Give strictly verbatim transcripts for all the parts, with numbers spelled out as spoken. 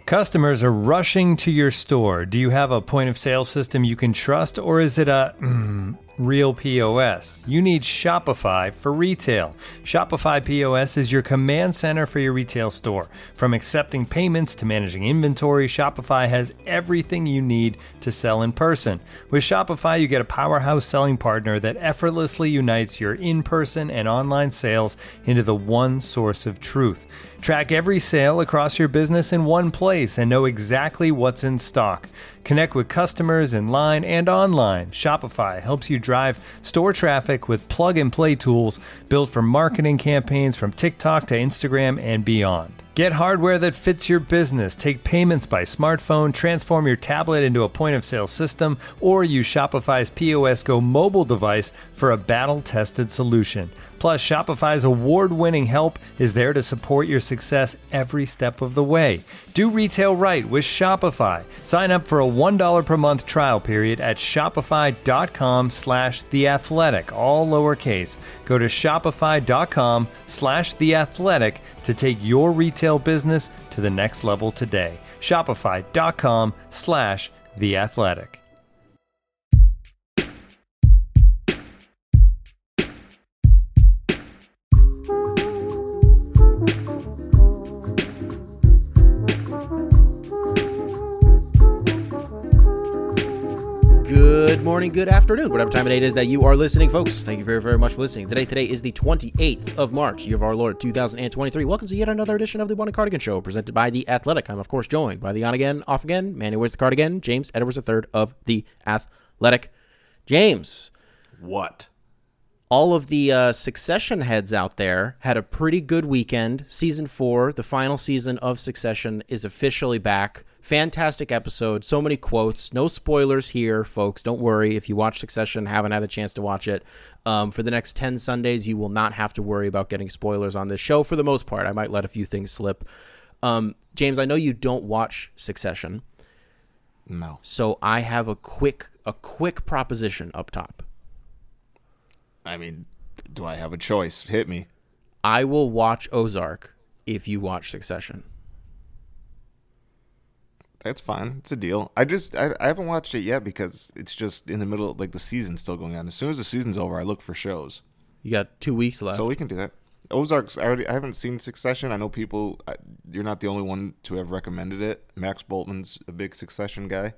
Customers are rushing to your store. Do you have a point of sale system you can trust, or is it a mm, real P O S? You need Shopify for retail. Shopify P O S is your command center for your retail store. From accepting payments to managing inventory, Shopify has everything you need to sell in person. With Shopify, you get a powerhouse selling partner that effortlessly unites your in-person and online sales into the one source of truth. Track every sale across your business in one place and know exactly what's in stock. Connect with customers in line and online. Shopify helps you drive store traffic with plug-and-play tools built for marketing campaigns from TikTok to Instagram and beyond. Get hardware that fits your business. Take payments by smartphone, transform your tablet into a point-of-sale system, or use Shopify's P O S Go mobile device for a battle-tested solution. Plus, Shopify's award-winning help is there to support your success every step of the way. Do retail right with Shopify. Sign up for a one dollar per month trial period at shopify.com slash theathletic, all lowercase. Go to shopify.com slash theathletic to take your retail business to the next level today. Shopify.com slash theathletic. Good morning, good afternoon, whatever time of day it is that you are listening, folks. Thank you very, very much for listening. Today, today is the twenty-eighth of March, year of our Lord, two thousand twenty-three. Welcome to yet another edition of the One and Cardigan Show, presented by The Athletic. I'm, of course, joined by the on-again, off-again, man who wears the cardigan, James Edwards the third of The Athletic. James. What? All of the uh, Succession heads out there had a pretty good weekend. Season four, the final season of Succession, is officially back. Fantastic episode. So many quotes. No spoilers here, folks. Don't worry. If you watch Succession, haven't had a chance to watch it, um, for the next ten Sundays, you will not have to worry about getting spoilers on this show for the most part. I might let a few things slip. Um, James, I know you don't watch Succession. No. So I have a quick, a quick proposition up top. I mean, do I have a choice? Hit me. I will watch Ozark if you watch Succession. That's fine. It's a deal. I just I, I haven't watched it yet because it's just in the middle, like the season's still going on. As soon as the season's over, I look for shows. You got two weeks left. So we can do that. Ozark's, I already I haven't seen Succession. I know people, I, you're not the only one to have recommended it. Max Boltman's a big Succession guy.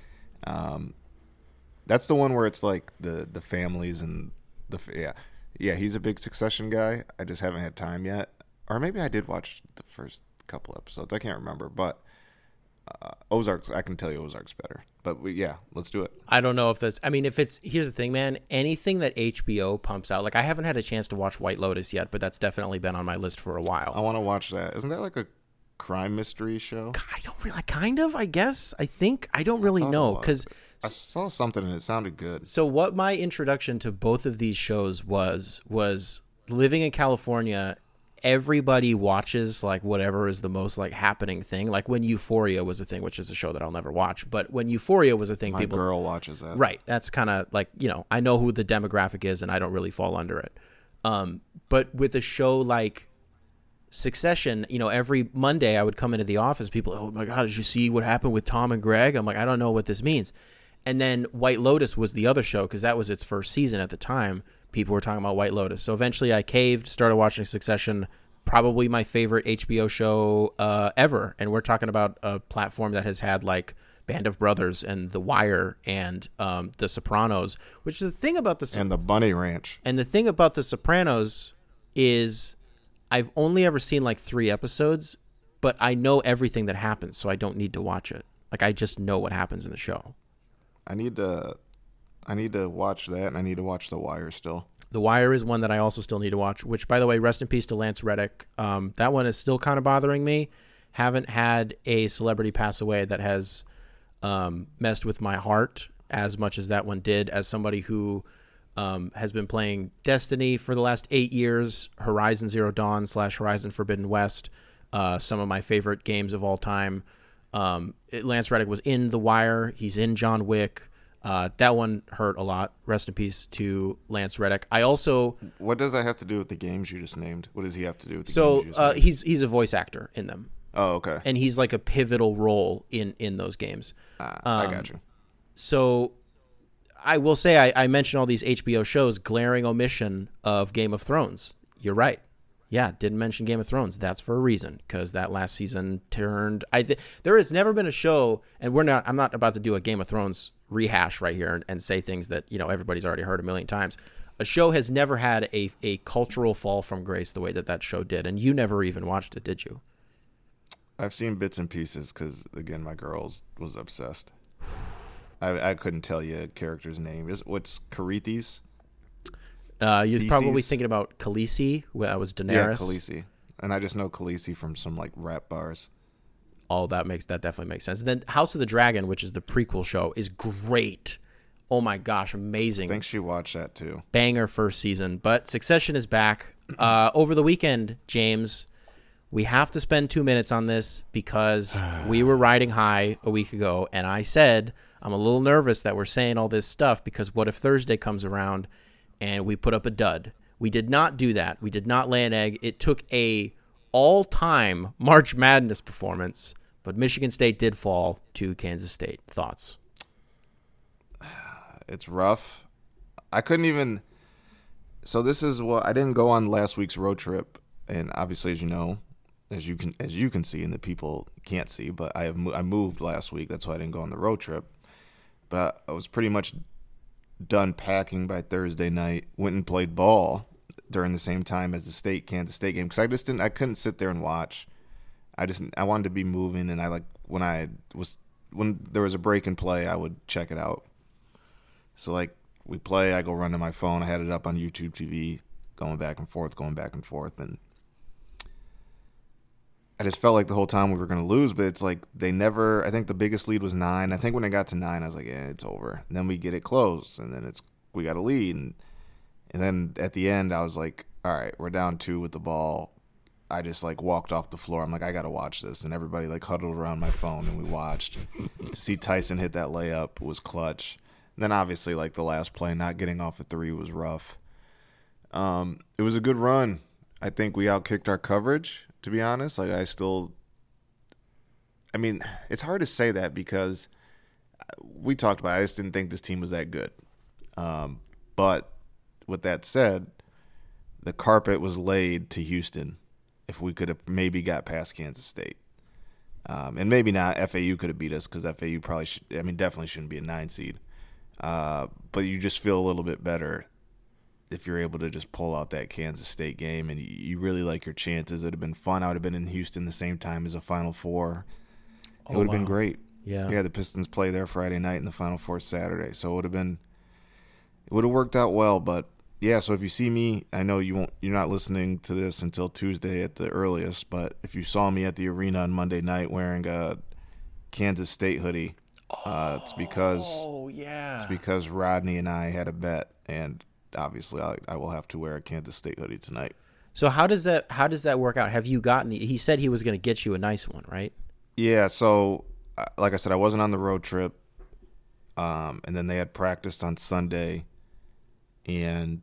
Um, that's the one where it's like the, the families and the, yeah. Yeah, he's a big Succession guy. I just haven't had time yet. Or maybe I did watch the first couple episodes. I can't remember, but Uh, Ozark's, I can tell you Ozark's better. But we, yeah, let's do it. I don't know if that's, I mean, if it's, here's the thing, man, anything that H B O pumps out, like I haven't had a chance to watch White Lotus yet, but that's definitely been on my list for a while. I want to watch that. Isn't that like a crime mystery show? I don't really, kind of, I guess, I think, I don't really I know, because I saw something and it sounded good. So what my introduction to both of these shows was, was living in California, everybody watches like whatever is the most like happening thing. Like when Euphoria was a thing, which is a show that I'll never watch, but when Euphoria was a thing, my people girl watches that. Right. That's kind of like, you know, I know who the demographic is and I don't really fall under it. Um, but with a show like Succession, you know, every Monday I would come into the office, people, oh my God, did you see what happened with Tom and Greg? I'm like, I don't know what this means. And then White Lotus was the other show because that was its first season at the time. People were talking about White Lotus. So eventually I caved, started watching Succession, probably my favorite H B O show uh, ever. And we're talking about a platform that has had like Band of Brothers and The Wire and um, The Sopranos, which is the thing about the... And The Bunny Ranch. And the thing about The Sopranos is I've only ever seen like three episodes, but I know everything that happens, so I don't need to watch it. Like I just know what happens in the show. I need to... I need to watch that, and I need to watch The Wire still. The Wire is one that I also still need to watch, which, by the way, rest in peace to Lance Reddick. Um, that one is still kind of bothering me. Haven't had a celebrity pass away that has um, messed with my heart as much as that one did, as somebody who um, has been playing Destiny for the last eight years, Horizon Zero Dawn slash Horizon Forbidden West, uh, some of my favorite games of all time. Um, it, Lance Reddick was in The Wire. He's in John Wick. Uh, that one hurt a lot. Rest in peace to Lance Reddick. I also... What does that have to do with the games you just named? What does he have to do with the so, games you just uh, named? he's he's a voice actor in them. Oh, okay. And he's like a pivotal role in, in those games. Uh, Um, I got you. So I will say I, I mentioned all these H B O shows, glaring omission of Game of Thrones. You're right. Yeah, didn't mention Game of Thrones. That's for a reason, because that last season turned. I th- there has never been a show, and we're not. I'm not about to do a Game of Thrones rehash right here and, and say things that you know everybody's already heard a million times. A show has never had a a cultural fall from grace the way that that show did, and you never even watched it, did you? I've seen bits and pieces because, again, my girl was obsessed. I, I couldn't tell you a character's name. Is what's Carithes? Uh, you're Theses? probably thinking about Khaleesi. Well, that was Daenerys. Yeah, Khaleesi. And I just know Khaleesi from some like rap bars. Oh, that makes that definitely makes sense. And then House of the Dragon, which is the prequel show, is great. Oh my gosh, amazing! I think she watched that too. Banger first season, but Succession is back uh, over the weekend. James, we have to spend two minutes on this because we were riding high a week ago, and I said I'm a little nervous that we're saying all this stuff because what if Thursday comes around and we put up a dud? We did not do that. We did not lay an egg. It took a all-time March Madness performance, but Michigan State did fall to Kansas State. Thoughts? It's rough. I couldn't even. So this is what I didn't go on last week's road trip, and obviously, as you know, as you can as you can see, and the people can't see, but I have I moved last week. That's why I didn't go on the road trip. But I, I was pretty much done packing by Thursday night. Went and played ball during the same time as the state Kansas State game because I just didn't. I couldn't sit there and watch. I just I wanted to be moving, and I like when I was when there was a break in play, I would check it out. So, like, we play, I go run to my phone. I had it up on YouTube T V, going back and forth, going back and forth. And I just felt like the whole time we were going to lose, but it's like they never – I think the biggest lead was nine. I think when it got to nine, I was like, yeah, it's over. And then we get it close, and then it's we got a lead. And, and then at the end, I was like, all right, we're down two with the ball. I just, like, walked off the floor. I'm like, I got to watch this. And everybody, like, huddled around my phone, and we watched. To see Tyson hit that layup was clutch. Then obviously, like the last play, not getting off a three was rough. Um, it was a good run. I think we outkicked our coverage, to be honest. Like I still, I mean, it's hard to say that because we talked about it. I just didn't think this team was that good. Um, but with that said, the carpet was laid to Houston if we could have maybe got past Kansas State. Um, and maybe not. F A U could have beat us because F A U probably, should, I mean, definitely shouldn't be a nine seed. Uh, but you just feel a little bit better if you're able to just pull out that Kansas State game, and you, you really like your chances. It would have been fun. I would have been in Houston the same time as a Final Four. It Oh, would have wow. been great. Yeah. Yeah, the Pistons play there Friday night and the Final Four Saturday, so it would have been. It would have worked out well, but yeah. So if you see me, I know you won't. You're not listening to this until Tuesday at the earliest, but if you saw me at the arena on Monday night wearing a Kansas State hoodie. Uh, it's because Oh, yeah. it's because Rodney and I had a bet, and obviously I, I will have to wear a Kansas State hoodie tonight. So how does that how does that work out? Have you gotten? He said he was going to get you a nice one, right? Yeah, so uh, like I said, I wasn't on the road trip, um, and then they had practiced on Sunday, and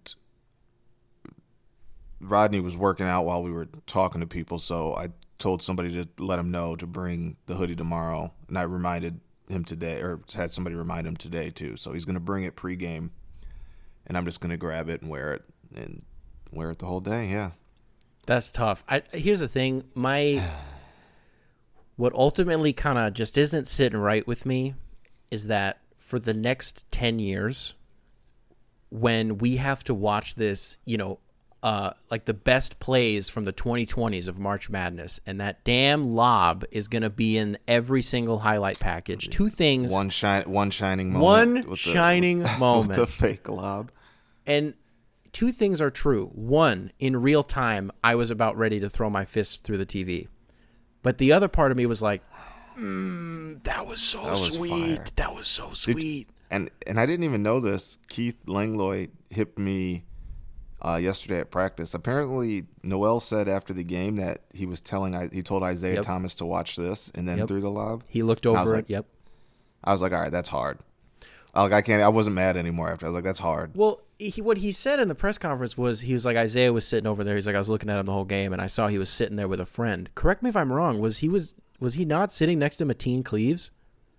Rodney was working out while we were talking to people, so I told somebody to let him know to bring the hoodie tomorrow, and I reminded him today, or had somebody remind him today too. So he's going to bring it pregame, and I'm just going to grab it and wear it and wear it the whole day. Yeah, That's tough. I, here's the thing. My what ultimately kind of just isn't sitting right with me is that for the next ten years, when we have to watch this, you know, uh, like the best plays from the twenty twenties of March Madness, and that damn lob is going to be in every single highlight package. Two things. one shine, one shining moment. One with the- shining with, moment. with the fake lob. And two things are true. One, in real time, I was about ready to throw my fist through the T V. But the other part of me was like, mm, that was so That was sweet. fire. That was so Did- sweet. And and I didn't even know this. Keith Langlois hipped me uh, yesterday at practice. Apparently, Noel said after the game that he was telling he told Isaiah Yep. Thomas to watch this and then Yep. threw the lob. He looked And I over was it. like- Yep. I was like, all right, that's hard. Like I can't. I wasn't mad anymore after. I was like, that's hard. Well, he, what he said in the press conference was he was like, Isaiah was sitting over there. He's like, I was looking at him the whole game, and I saw he was sitting there with a friend. Correct me if I'm wrong. Was he was was he not sitting next to Mateen Cleaves?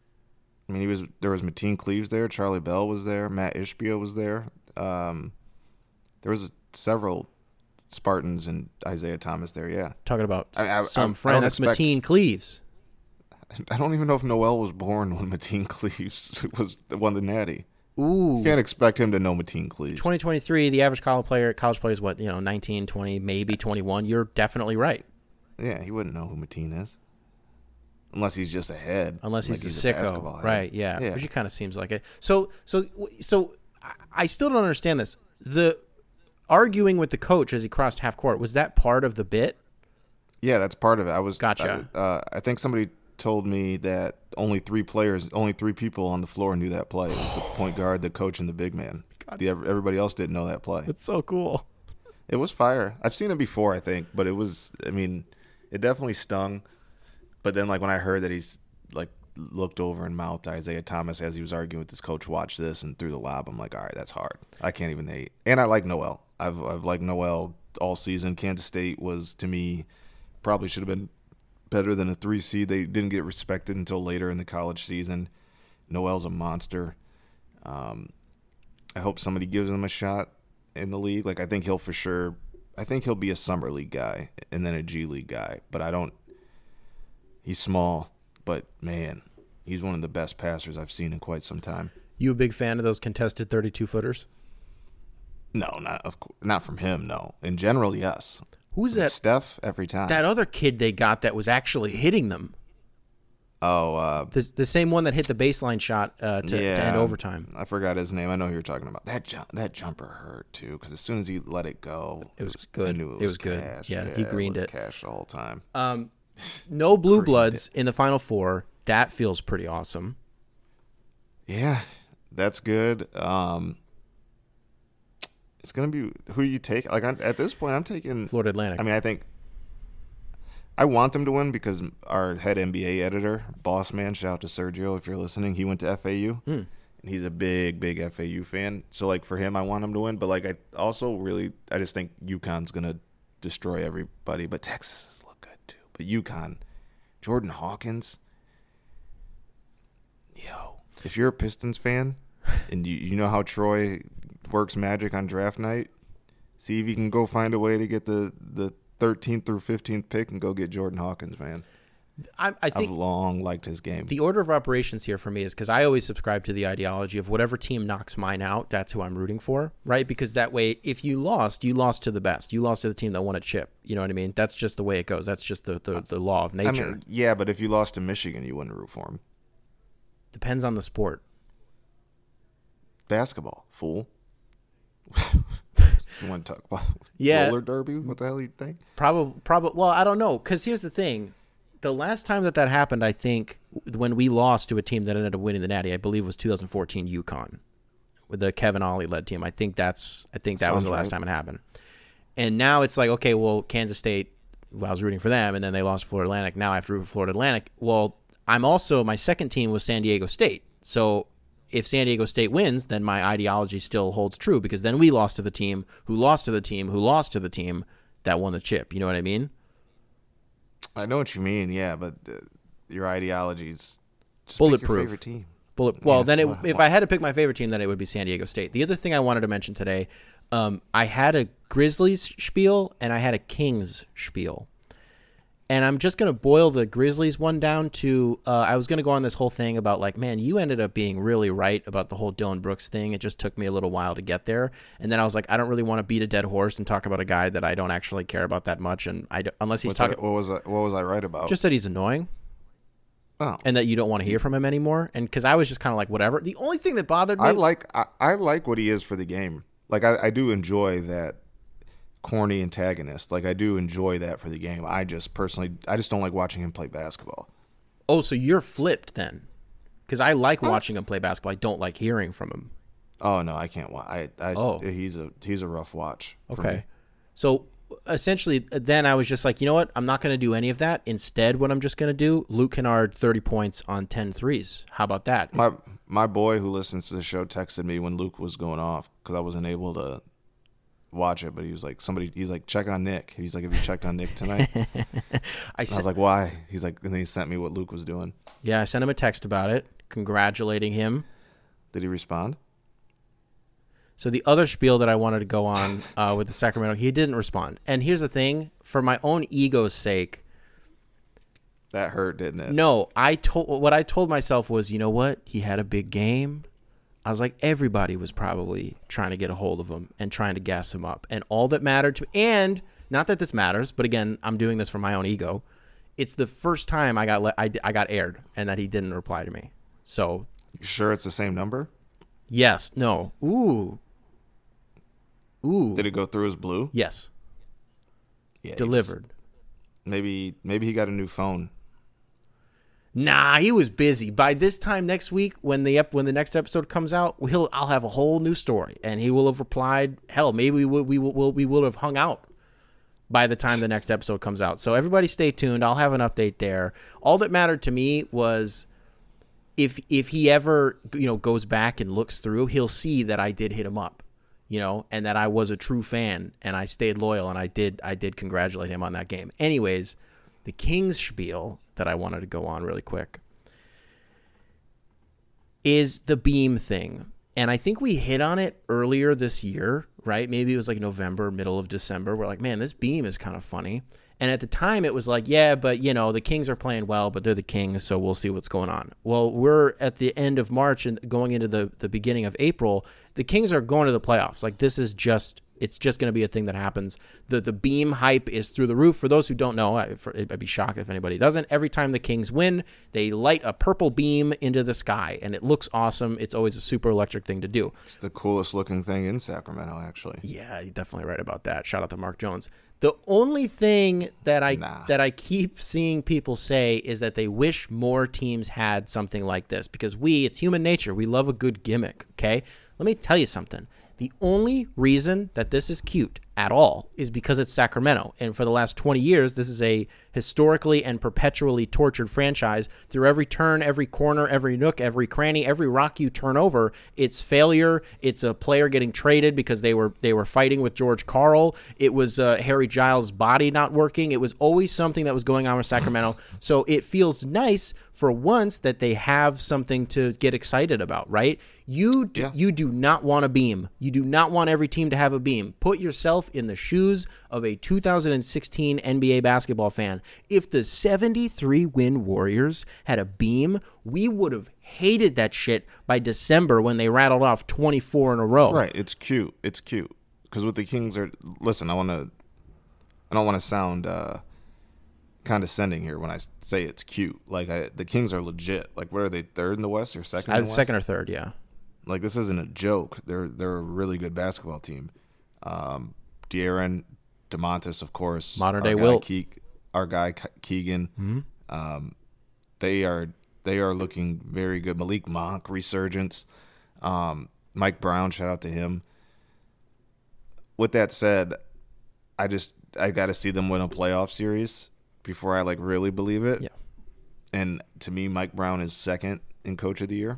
I mean, he was. There was Mateen Cleaves there. Charlie Bell was there. Matt Ishbia was there. Um, there was several Spartans and Isaiah Thomas there. Yeah, talking about I, I, some I, friend. I That's expect, Mateen Cleaves. I don't even know if Noel was born when Mateen Cleaves was won the Natty. Ooh. You can't expect him to know Mateen Cleaves. twenty twenty-three, the average college player, college player is what, you know, nineteen, twenty, maybe twenty-one. You're definitely right. Yeah, he wouldn't know who Mateen is. Unless he's just ahead. Unless he's like a he's sicko. A right, yeah. yeah. Which he kind of seems like it. So, so, so I still don't understand this. The arguing with the coach as he crossed half court, was that part of the bit? Yeah, that's part of it. I was Gotcha. I, uh, I think somebody told me that only three players, only three people on the floor knew that play. It was the point guard, the coach, and the big man. The, everybody else didn't know that play. It's so cool. It was fire. I've seen it before, I think, but it was, I mean, it definitely stung. But then, like, when I heard that he's, like, looked over and mouthed Isaiah Thomas as he was arguing with his coach, watch this, and threw the lob, I'm like, all right, that's hard. I can't even hate. And I like Noel. I've, I've liked Noel all season. Kansas State was, to me, probably should have been better than a three seed. They didn't get respected until later in the college season. Noel's a monster. Um, I hope somebody gives him a shot in the league. Like, I think he'll for sure – I think he'll be a summer league guy and then a G League guy. But I don't – he's small, but, man, he's one of the best passers I've seen in quite some time. You a big fan of those contested thirty-two footers? No, not of course, not from him, no. In general, yes. Who's From that? Steph every time. That other kid they got that was actually hitting them. Oh, uh, The, the same one that hit the baseline shot uh, to, yeah, to end overtime. I forgot his name. I know who you're talking about. That ju- that jumper hurt too, because as soon as he let it go, It was I good. knew it was, It was good. cash. Yeah, he greened looked it. cash the whole time. Um, no blue bloods in the Final Four. That feels pretty awesome. Yeah, that's good. Um, it's gonna be who you take. Like I'm, at this point, I'm taking Florida Atlantic. I mean, I think I want them to win because our head N B A editor, boss man, shout out to Sergio if you're listening. He went to F A U, Mm. and he's a big, big F A U fan. So, like for him, I want him to win. But like, I also really, I just think UConn's gonna destroy everybody. But Texas has looked good too. But UConn, Jordan Hawkins, yo, if you're a Pistons fan and you you know how Troy works magic on draft night, see if you can go find a way to get the the thirteenth through fifteenth pick and go get Jordan Hawkins, man. I, I I've think long liked his game. the order of operations here for me is because I always subscribe to the ideology of whatever team knocks mine out, that's who I'm rooting for, right? Because that way, if you lost, you lost to the best. You lost to the team that won a chip. You know what I mean? That's just the way it goes. That's just the, the, the law of nature. I mean, yeah, but if you lost to Michigan, you wouldn't root for him. Depends on the sport. Basketball, fool. You want to talk about Yeah. roller derby? What the hell do you think? Probably, probably. Well, I don't know, because here's the thing: the last time that that happened, I think, when we lost to a team that ended up winning the Natty, I believe was two thousand fourteen UConn with the Kevin Ollie led team. I think that's, I think that Sounds was the last right. time it happened. And now it's like, okay, well, Kansas State, well, I was rooting for them, and then they lost to Florida Atlantic. Now I have to root for Florida Atlantic. Well, I'm also, my second team was San Diego State, so if San Diego State wins, then my ideology still holds true, because then we lost to the team who lost to the team who lost to the team that won the chip. You know what I mean? I know what you mean, yeah, but uh, your ideology is just Bulletproof. Pick your favorite team. Bullet. Well, Yeah, then it, well, if well. I had to pick my favorite team, then it would be San Diego State. The other thing I wanted to mention today, um, I had a Grizzlies spiel and I had a Kings spiel. And I'm just going to boil the Grizzlies one down to, uh, I was going to go on this whole thing about like, man, you ended up being really right about the whole Dylan Brooks thing. It just took me a little while to get there. And then I was like, I don't really want to beat a dead horse and talk about a guy that I don't actually care about that much. And I, don't- unless he's What's talking, I, what was I, what was I right about? just that he's annoying. oh. And that you don't want to hear from him anymore. And because I was just kind of like, whatever. The only thing that bothered me. I like I, I like what he is for the game. Like I, I do enjoy that corny antagonist. Like I do enjoy that for the game. I just personally, I just don't like watching him play basketball. Oh, so you're flipped then? Because I like watching him play basketball. I don't like hearing from him. Oh no, I can't watch. I, I Oh. he's a he's a rough watch. for Okay. me. So essentially, then I was just like, you know what? I'm not going to do any of that. Instead, what I'm just going to do, Luke Kennard, thirty points on ten threes. How about that? My my boy who listens to the show texted me when Luke was going off because I wasn't able to watch it, but he was like, somebody, he's like, check on Nick. He's like, have you checked on Nick tonight? I, sen- I was like, why? He's like, and then he sent me what Luke was doing. Yeah, I sent him a text about it, congratulating him. Did he respond? So the other spiel that I wanted to go on uh, with the Sacramento, he didn't respond. And here's the thing, for my own ego's sake, that hurt, didn't it? No, I told what I told myself was, you know what? He had a big game. I was like, everybody was probably trying to get a hold of him and trying to gas him up. And all that mattered to, and not that this matters, but again, I'm doing this for my own ego. It's the first time I got le- I, I got aired and that he didn't reply to me. So, you sure it's the same number? Yes. No. Ooh. Ooh. Did it go through as blue? Yes. Yeah. Delivered. Was, maybe maybe he got a new phone. Nah, he was busy. By this time next week, when the ep- when the next episode comes out, he'll I'll have a whole new story, and he will have replied. Hell, maybe we will we will we will have hung out by the time the next episode comes out. So everybody, stay tuned. I'll have an update there. All that mattered to me was if if he ever you know goes back and looks through, he'll see that I did hit him up, you know, and that I was a true fan and I stayed loyal and I did I did congratulate him on that game. Anyways, the Kings spiel that I wanted to go on really quick is the beam thing. And I think we hit on it earlier this year, right? Maybe it was like November, middle of December. We're like, man, this beam is kind of funny. And at the time it was like, yeah, but you know, the Kings are playing well, but they're the Kings, so we'll see what's going on. Well, we're at the end of March and going into the, the beginning of April. The Kings are going to the playoffs. Like, this is just, it's just going to be a thing that happens. The the beam hype is through the roof. For those who don't know, I, for, I'd be shocked if anybody doesn't. Every time the Kings win, they light a purple beam into the sky, and it looks awesome. It's always a super electric thing to do. It's the coolest looking thing in Sacramento, actually. Yeah, you're definitely right about that. Shout out to Mark Jones. The only thing that I nah. that I keep seeing people say is that they wish more teams had something like this, because we, it's human nature. We love a good gimmick, okay? Let me tell you something. The only reason that this is cute at all is because it's Sacramento. And for the last twenty years, this is a historically and perpetually tortured franchise. Through every turn, every corner, every nook, every cranny, every rock you turn over, it's failure. It's a player getting traded because they were they were fighting with George Karl. It was uh, Harry Giles' body not working. It was always something that was going on with Sacramento. So it feels nice for once that they have something to get excited about, right? You do, yeah. you do not want a beam. You do not want every team to have a beam. Put yourself in the shoes of a two thousand sixteen N B A basketball fan. If the seventy-three win Warriors had a beam, we would have hated that shit by December when they rattled off twenty-four in a row. Right. It's cute. It's cute. Because what the Kings are, listen, I want to, I don't want to sound uh, condescending here when I say it's cute. Like, I, the Kings are legit. Like, what are they, third in the West or second in the West? Second or third, yeah. Like, this isn't a joke. They're they're a really good basketball team. Um, De'Aaron, DeMontis, of course. Modern day guy Wilt. Ke- our guy Keegan. Mm-hmm. Um, they are they are looking very good. Malik Monk, resurgence. Um, Mike Brown, shout out to him. With that said, I just I got to see them win a playoff series before I like really believe it. Yeah. And to me, Mike Brown is second in Coach of the Year.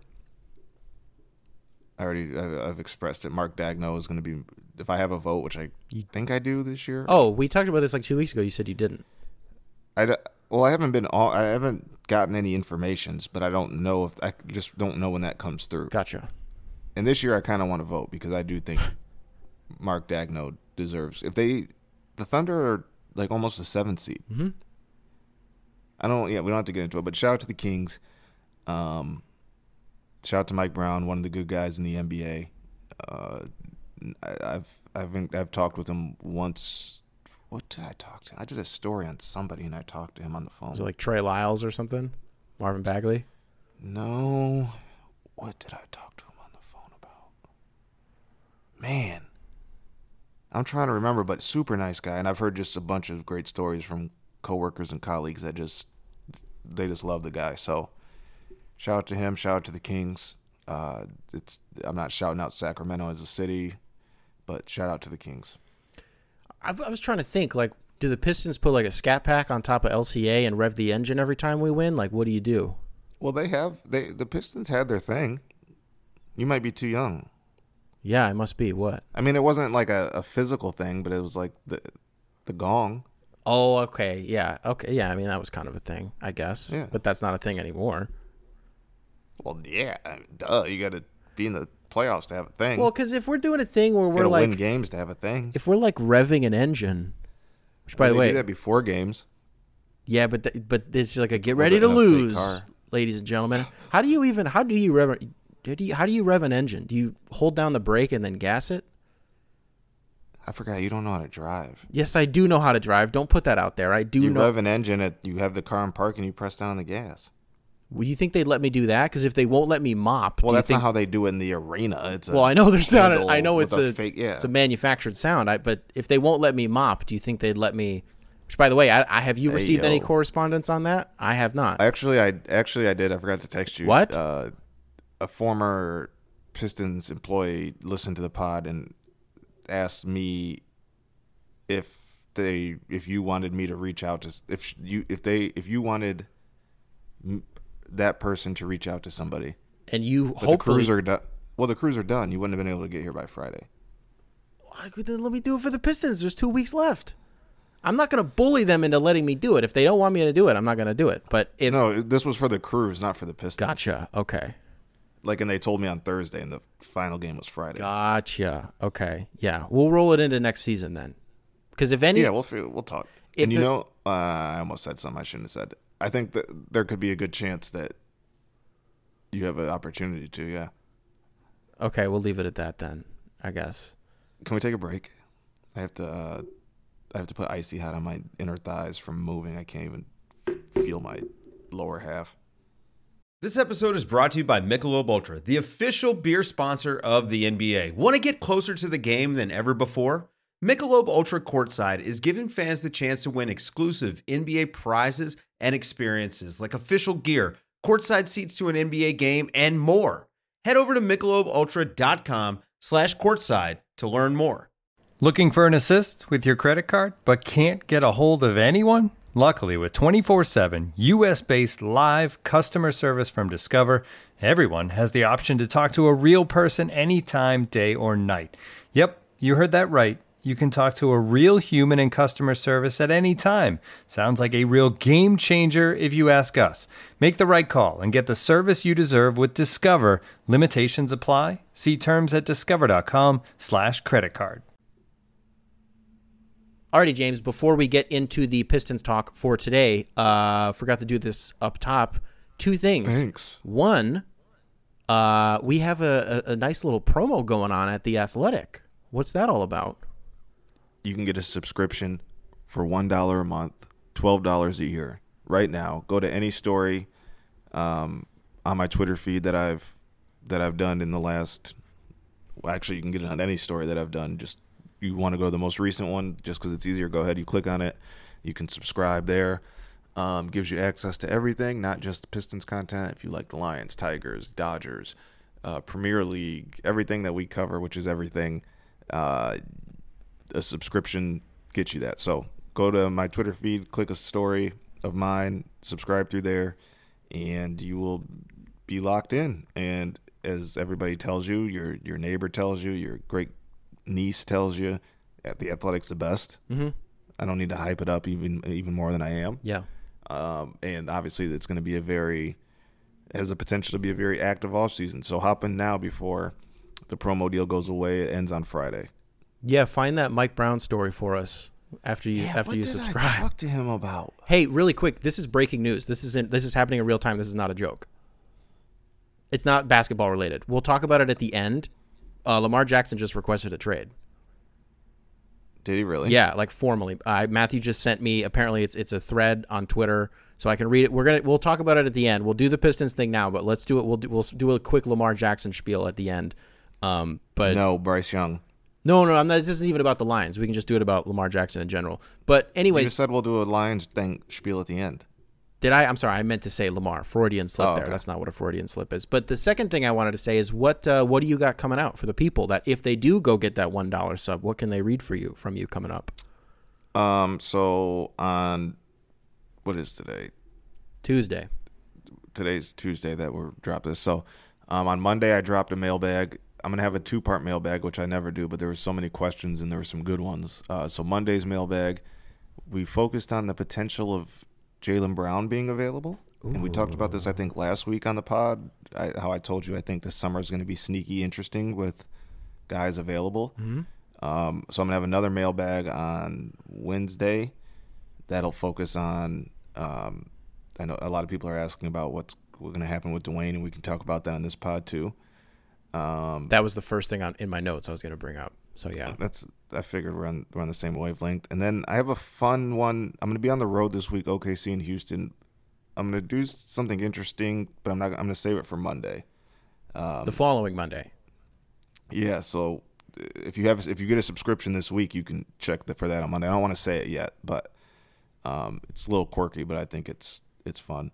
I already I've expressed it. Mark Daigneault is going to be, if I have a vote, which I think I do this year. Oh, we talked about this like two weeks ago. You said you didn't. I well, I haven't been all, I haven't gotten any informations, but I don't know if I just don't know when that comes through. Gotcha. And this year, I kind of want to vote because I do think Mark Daigneault deserves. If they, the Thunder are like almost a seven seed. Mm-hmm. I don't. Yeah, we don't have to get into it. But shout out to the Kings. Um. Shout out to Mike Brown, one of the good guys in the N B A. Uh, I, I've I've I've talked with him once. What did I talk to? I did a story on somebody, and I talked to him on the phone. Was it like Trey Lyles or something? Marvin Bagley? No. What did I talk to him on the phone about? Man, I'm trying to remember, but super nice guy, and I've heard just a bunch of great stories from coworkers and colleagues that just they just love the guy. So. Shout out to him. Shout out to the Kings. Uh, it's I'm not shouting out Sacramento as a city, but shout out to the Kings. I, I was trying to think, like, do the Pistons put like a scat pack on top of L C A and rev the engine every time we win? Like, what do you do? Well, they have they the Pistons had their thing. You might be too young. Yeah, it must be. What? I mean, it wasn't like a, a physical thing, but it was like the the gong. Oh, okay. Yeah. Okay. Yeah. I mean, that was kind of a thing, I guess. Yeah. But that's not a thing anymore. Well, yeah, I mean, duh. You got to be in the playoffs to have a thing. Well, because if we're doing a thing where you we're gotta like win games to have a thing. if we're like revving an engine, which by Well, the they way, do that before games. yeah, but th- but it's like a get It's ready to in a fake lose, car. ladies and gentlemen. How do you even? How do you rev? How do you, how do you rev an engine? Do you hold down the brake and then gas it? I forgot you don't know how to drive. Yes, I do know how to drive. Don't put that out there. I do You know. rev an engine, at you have the car in park, and you press down on the gas. Well, you think they'd let me do that? Because if they won't let me mop, Well, do you that's think, not how they do it in the arena. It's a well, I know there's not. A, handle I know with it's a, fake. Yeah, it's a manufactured sound. I, but if they won't let me mop, do you think they'd let me? Which, by the way, I, I have you Hey, received any yo. correspondence on that? I have not. Actually, I actually I did. I forgot to text you. What? Uh, a former Pistons employee listened to the pod and asked me if they if you wanted me to reach out to if you if they if you wanted m- that person to reach out to somebody. and you But the hopefully crews are done. Well, the crews are done. You wouldn't have been able to get here by Friday. then let me do it for the Pistons. There's two weeks left. I'm not going to bully them into letting me do it. If they don't want me to do it, I'm not going to do it. But if No, this was for the crews, not for the Pistons. gotcha, okay, Like, and they told me on Thursday, and the final game was Friday. gotcha, okay, yeah, we'll roll it into next season then. Because if any, Yeah, we'll feel, we'll talk. If And you the- know, uh, I almost said something I shouldn't have said. I think that there could be a good chance that you have an opportunity to. Yeah. okay, we'll leave it at that then. I guess. Can we take a break? I have to. Uh, I have to put icy hot on my inner thighs from moving. I can't even f- feel my lower half. This episode is brought to you by Michelob Ultra, the official beer sponsor of the N B A. Want to get closer to the game than ever before? Michelob Ultra Courtside is giving fans the chance to win exclusive N B A prizes and experiences like official gear, courtside seats to an N B A game, and more. Head over to michelobultra.com slash courtside to learn more. Looking for an assist with your credit card but can't get a hold of anyone? Luckily, with twenty-four seven U S-based live customer service from Discover, everyone has the option to talk to a real person anytime, day or night. Yep, you heard that right. You can talk to a real human in customer service at any time. Sounds like a real game changer if you ask us. Make the right call and get the service you deserve with Discover. Limitations apply. See terms at discover.com slash credit card. Alrighty, James, before we get into the Pistons talk for today, uh, forgot to do this up top. Two things. Thanks. One, uh, we have a, a, a nice little promo going on at The Athletic. What's that all about? You can get a subscription for one dollar a month, twelve dollars a year. Right now, go to any story um, on my Twitter feed that I've that I've done in the last. Well, actually, you can get it on any story that I've done. Just you want to go to the most recent one, just because it's easier. Go ahead, you click on it. You can subscribe there. Um, gives you access to everything, not just the Pistons content. If you like the Lions, Tigers, Dodgers, uh, Premier League, everything that we cover, which is everything. Uh, a subscription gets you that. So go to my Twitter feed, click a story of mine, subscribe through there, and you will be locked in. And as everybody tells you, your your neighbor tells you, your great niece tells you, at The Athletic's the best. Mm-hmm. I don't need to hype it up even even more than I am. Yeah. Um, and obviously it's going to be a very, has the potential to be a very active offseason. So hop in now before the promo deal goes away. It ends on Friday. Yeah, find that Mike Brown story for us after you after what you did subscribe. I talk to him about? Hey, really quick, this is breaking news. This isn't this is happening in real time. This is not a joke. It's not basketball related. We'll talk about it at the end. Uh, Lamar Jackson just requested a trade. Did he really? Yeah, like formally. Uh, Matthew just sent me. Apparently, it's it's a thread on Twitter, so I can read it. We're gonna we'll talk about it at the end. We'll do the Pistons thing now, but let's do it. We'll do, we'll do a quick Lamar Jackson spiel at the end. Um, but No, Bryce Young. no, no, I'm not, this isn't even about the Lions. We can just do it about Lamar Jackson in general. But You anyways, just said we'll do a Lions thing spiel at the end. did I? I'm sorry, I meant to say Lamar. Freudian slip Oh, there. okay. That's not what a Freudian slip is. But the second thing I wanted to say is what uh, what do you got coming out for the people that if they do go get that one dollar sub, what can they read for you from you coming up? Um. So on, what is today? Tuesday. Today's Tuesday that we're dropping this. So Um, on Monday, I dropped a mailbag. I'm going to have a two-part mailbag, which I never do, but there were so many questions and there were some good ones. Uh, so Monday's mailbag, we focused on the potential of Jaylen Brown being available. Ooh. And we talked about this, I think, last week on the pod, I, how I told you I think this summer is going to be sneaky interesting with guys available. Mm-hmm. Um, so I'm going to have another mailbag on Wednesday that'll focus on um, – I know a lot of people are asking about what's going to happen with Dwayne, and we can talk about that on this pod too. Um, that was the first thing on in my notes I was going to bring up. So yeah, that's I figured we're on we're on the same wavelength. And then I have a fun one. I'm going to be on the road this week, O K C and Houston. I'm going to do something interesting, but I'm not. I'm going to save it for Monday. Um, the following Monday. Yeah. So if you have if you get a subscription this week, you can check the, for that on Monday. I don't want to say it yet, but um, it's a little quirky, but I think it's it's fun.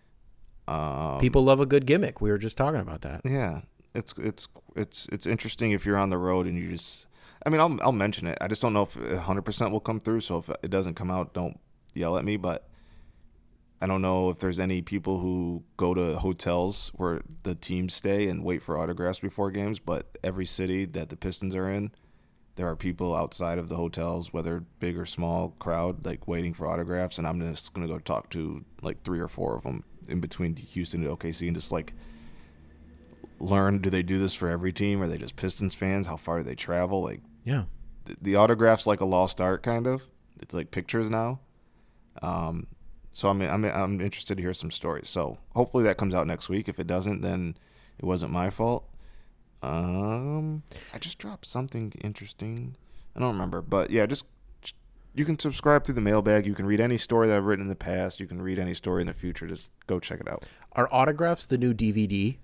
Um, People love a good gimmick. We were just talking about that. Yeah. It's it's it's it's interesting if you're on the road and you just. I mean, I'll I'll mention it. I just don't know if one hundred percent will come through. So if it doesn't come out, don't yell at me. But I don't know if there's any people who go to hotels where the teams stay and wait for autographs before games. But every city that the Pistons are in, there are people outside of the hotels, whether big or small crowd, like waiting for autographs. And I'm just gonna go talk to like three or four of them in between Houston and O K C and just like. Learn, do they do this for every team? Are they just Pistons fans? How far do they travel? Like, yeah, the, the autograph's like a lost art, kind of. It's like pictures now. Um, so I'm I'm I'm interested to hear some stories. So hopefully that comes out next week. If it doesn't, then it wasn't my fault. Um, I just dropped something interesting. I don't remember, but yeah, just you can subscribe through the mailbag. You can read any story that I've written in the past. You can read any story in the future. Just go check it out. Are autographs the new D V D?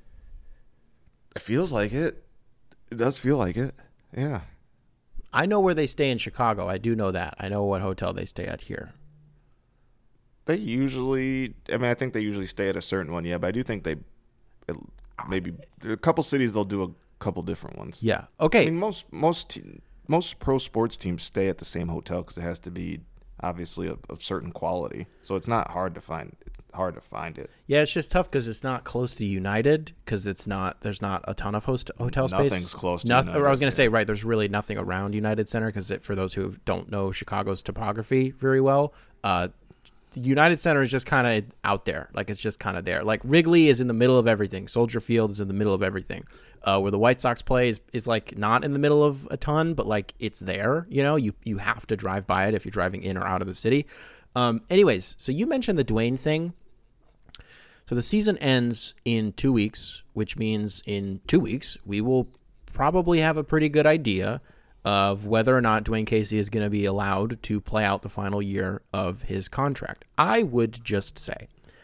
It feels like it. It does feel like it. Yeah. I know where they stay in Chicago. I do know that. I know what hotel they stay at here. They usually, I mean, I think they usually stay at a certain one, yeah, but I do think they, it, maybe, a couple cities they'll do a couple different ones. Yeah. Okay. I mean, most most te- most pro sports teams stay at the same hotel because it has to be, obviously, of, of certain quality. So it's not hard to find It's hard to find it. Yeah, it's just tough because it's not close to United because it's not there's not a ton of host, hotel space. Nothing's close to Noth- United. I was going to say, right, there's really nothing around United Center because for those who don't know Chicago's topography very well, uh, the United Center is just kind of out there. Like, it's just kind of there. Like, Wrigley is in the middle of everything. Soldier Field is in the middle of everything. Uh, where the White Sox play is, is, like, not in the middle of a ton, but, like, it's there. You know, you, you have to drive by it if you're driving in or out of the city. Um, anyways, so you mentioned the Dwayne thing. So the season ends in two weeks, which means in two weeks we will probably have a pretty good idea of whether or not Dwayne Casey is going to be allowed to play out the final year of his contract. I would just say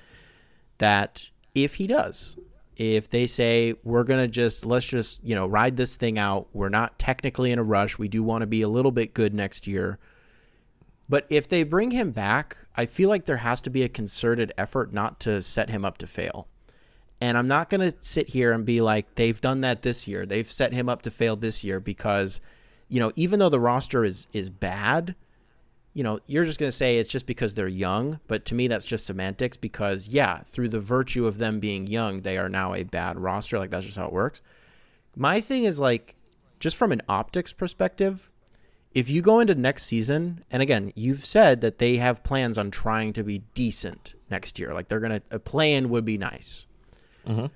that if he does, if they say we're going to just, let's just, you know, ride this thing out. We're not technically in a rush. We do want to be a little bit good next year. But if they bring him back, I feel like there has to be a concerted effort not to set him up to fail. And I'm not going to sit here and be like, they've done that this year. They've set him up to fail this year because, you know, even though the roster is is bad, you know, you're just going to say it's just because they're young. But to me, that's just semantics because, yeah, through the virtue of them being young, they are now a bad roster. Like, that's just how it works. My thing is, like, just from an optics perspective, if you go into next season, and again, you've said that they have plans on trying to be decent next year. Like, they're going to, a plan would be nice. Mm-hmm.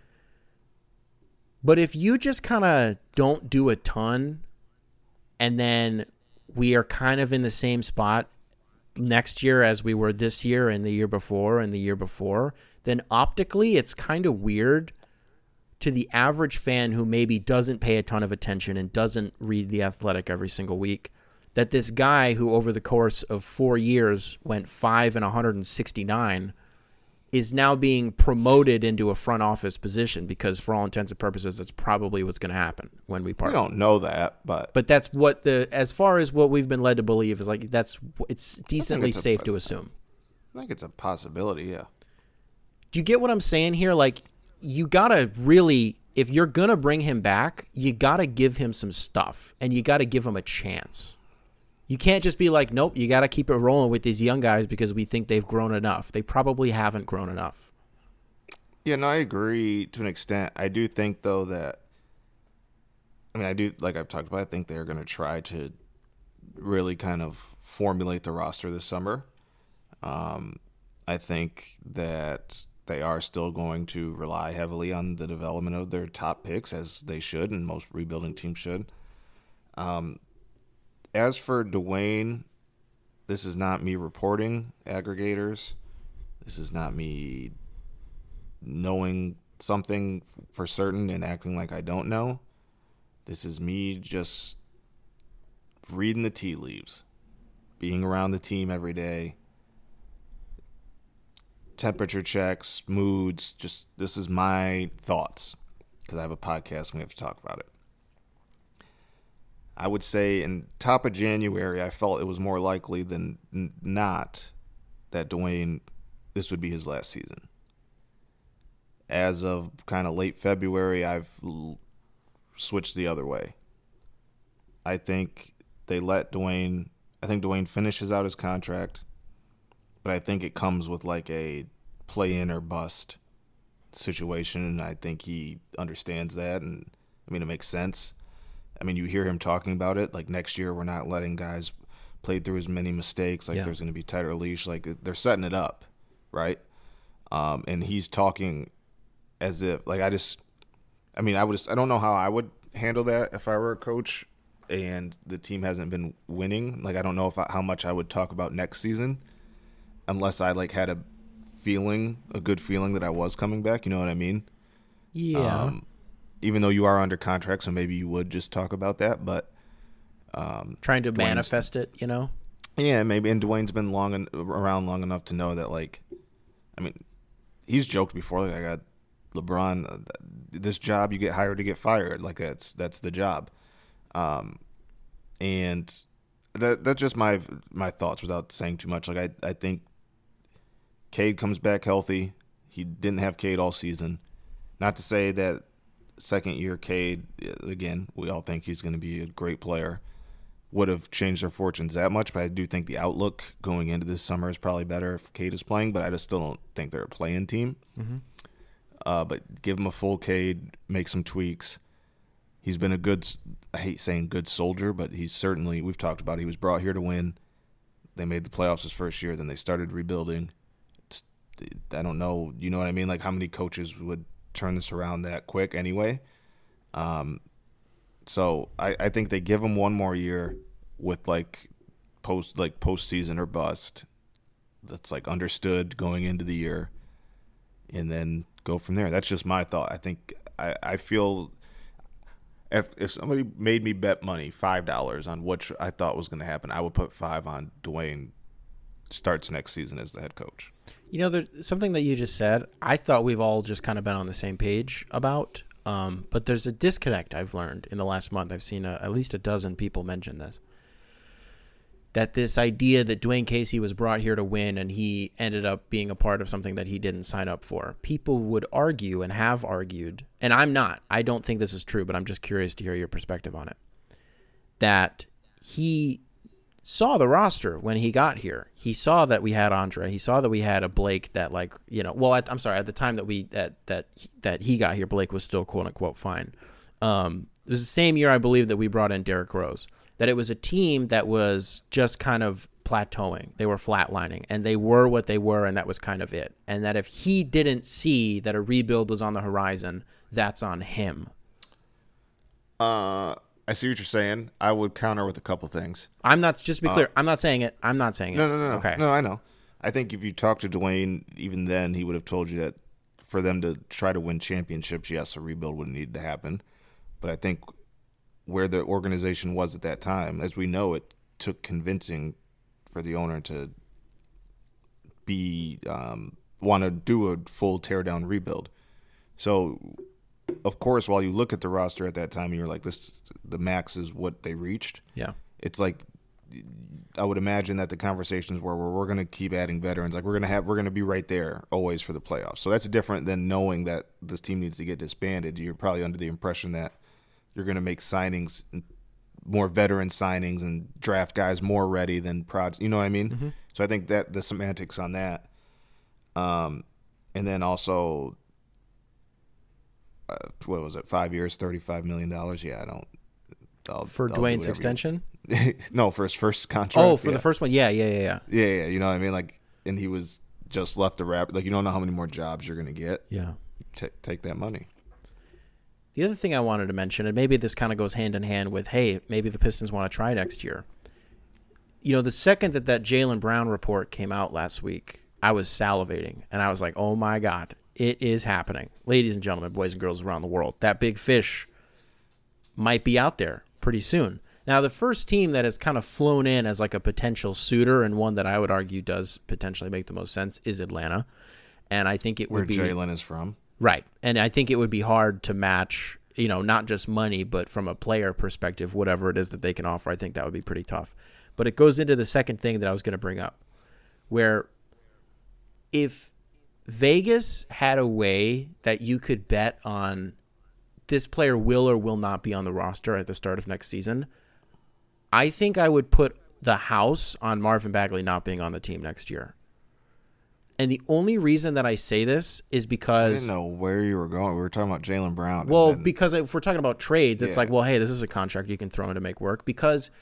But if you just kind of don't do a ton, and then we are kind of in the same spot next year as we were this year and the year before and the year before, then optically it's kind of weird to the average fan who maybe doesn't pay a ton of attention and doesn't read The Athletic every single week, that this guy who over the course of four years went five and one hundred sixty-nine is now being promoted into a front office position because for all intents and purposes, that's probably what's going to happen when we part. We don't know that, but but that's what the as far as what we've been led to believe is like that's it's decently it's safe a, to assume. I think it's a possibility. Yeah. Do you get what I'm saying here? Like, you gotta really, if you're gonna bring him back, you gotta give him some stuff and you gotta give him a chance. You can't just be like, nope, you got to keep it rolling with these young guys because we think they've grown enough. They probably haven't grown enough. Yeah, no, I agree to an extent. I do think, though, that, I mean, I do, like I've talked about, I think they're going to try to really kind of formulate the roster this summer. Um, I think that they are still going to rely heavily on the development of their top picks, as they should, and most rebuilding teams should. Um, as for Dwayne, this is not me reporting aggregators. This is not me knowing something for certain and acting like I don't know. This is me just reading the tea leaves, being around the team every day, temperature checks, moods, just this is my thoughts because I have a podcast and we have to talk about it. I would say in top of January, I felt it was more likely than not that Dwayne, this would be his last season. As of kind of late February, I've l- switched the other way. I think they let Dwayne, I think Dwayne finishes out his contract, but I think it comes with like a play in or bust situation, and I think he understands that, and I mean, it makes sense. I mean, you hear him talking about it, like next year we're not letting guys play through as many mistakes, like yeah. there's going to be tighter leash, like they're setting it up, right? Um, and he's talking as if, like, I just, I mean, I would just, I don't know how I would handle that if I were a coach and the team hasn't been winning. Like, I don't know if I, how much I would talk about next season unless I, like, had a feeling, a good feeling that I was coming back. You know what I mean? Yeah. Um, even though you are under contract, so maybe you would just talk about that, but. Um, Trying to Dwayne's, manifest it, you know? Yeah, maybe. And Dwayne's been long en- around long enough to know that, like, I mean, he's joked before, like, I got LeBron, uh, this job you get hired to get fired, like that's that's the job, um, and that that's just my my thoughts without saying too much. Like I I think Cade comes back healthy. He didn't have Cade all season. Not to say that second year Cade, again, we all think he's going to be a great player, would have changed their fortunes that much, but I do think the outlook going into this summer is probably better if Cade is playing. But I just still don't think they're a play-in team. Mm-hmm. Uh, but give him a full Cade, make some tweaks. He's been a good, I hate saying good soldier, but he's certainly, we've talked about it, he was brought here to win. They made the playoffs his first year, then they started rebuilding. It's, I don't know, you know what I mean? Like how many coaches would turn this around that quick anyway? Um, so I, I think they give him one more year with like post like postseason or bust. That's like understood going into the year. And then go from there. That's just my thought. I think I, I feel if if somebody made me bet money, five dollars on what I thought was going to happen, I would put five on Dwayne starts next season as the head coach. You know, there's something that you just said, I thought we've all just kind of been on the same page about, um, but there's a disconnect I've learned in the last month. I've seen a, at least a dozen people mention this. That this idea that Dwayne Casey was brought here to win and he ended up being a part of something that he didn't sign up for. People would argue and have argued, and I'm not. I don't think this is true, but I'm just curious to hear your perspective on it. That he saw the roster when he got here. He saw that we had Andre. He saw that we had a Blake that, like, you know, well, at, I'm sorry, at the time that we that that that he got here, Blake was still quote unquote fine. Um, it was the same year, I believe, that we brought in Derrick Rose. That it was a team that was just kind of plateauing. They were flatlining, and they were what they were, and that was kind of it. And that if he didn't see that a rebuild was on the horizon, that's on him. Uh, I see what you're saying. I would counter with a couple things. I'm not, just to be clear, uh, I'm not saying it. I'm not saying it. No, no, no, no. Okay. No, I know. I think if you talked to Dwayne, even then, he would have told you that for them to try to win championships, yes, a rebuild would need to happen. But I think where the organization was at that time, as we know, it took convincing for the owner to be um, want to do a full teardown rebuild. So, of course, while you look at the roster at that time, you're like, "This, the max is what they reached." Yeah, it's like I would imagine that the conversations were, where we're going to keep adding veterans, like we're going to have, we're going to be right there always for the playoffs. So that's different than knowing that this team needs to get disbanded. You're probably under the impression that you're going to make signings, more veteran signings, and draft guys more ready than prods. You know what I mean? Mm-hmm. So I think that the semantics on that, um, and then also uh, what was it? Five years, thirty-five million dollars. Yeah, I don't. I'll, For I'll do Dwayne's whatever extension? you- no, for his first contract. Oh, for yeah. the first one. Yeah, yeah, yeah, yeah. Yeah, yeah. You know what I mean? Like, and he was just left the rap. Like, you don't know how many more jobs you're gonna get. Yeah. T- take that money. The other thing I wanted to mention, and maybe this kind of goes hand in hand with, hey, maybe the Pistons want to try next year. You know, the second that that Jaylen Brown report came out last week, I was salivating, and I was like, oh my God, it is happening. Ladies and gentlemen, boys and girls around the world, that big fish might be out there pretty soon. Now, the first team that has kind of flown in as like a potential suitor, and one that I would argue does potentially make the most sense, is Atlanta. And I think it would Where be... Jaylen is from. Right. And I think it would be hard to match, you know, not just money, but from a player perspective, whatever it is that they can offer. I think that would be pretty tough. But it goes into the second thing that I was going to bring up, where if Vegas had a way that you could bet on this player will or will not be on the roster at the start of next season, I think I would put the house on Marvin Bagley not being on the team next year. And the only reason that I say this is I because... didn't know where you were going. We were talking about Jaylen Brown. Well, then, because if we're talking about trades, it's Yeah. like, well, hey, this is a contract you can throw in to make work. Because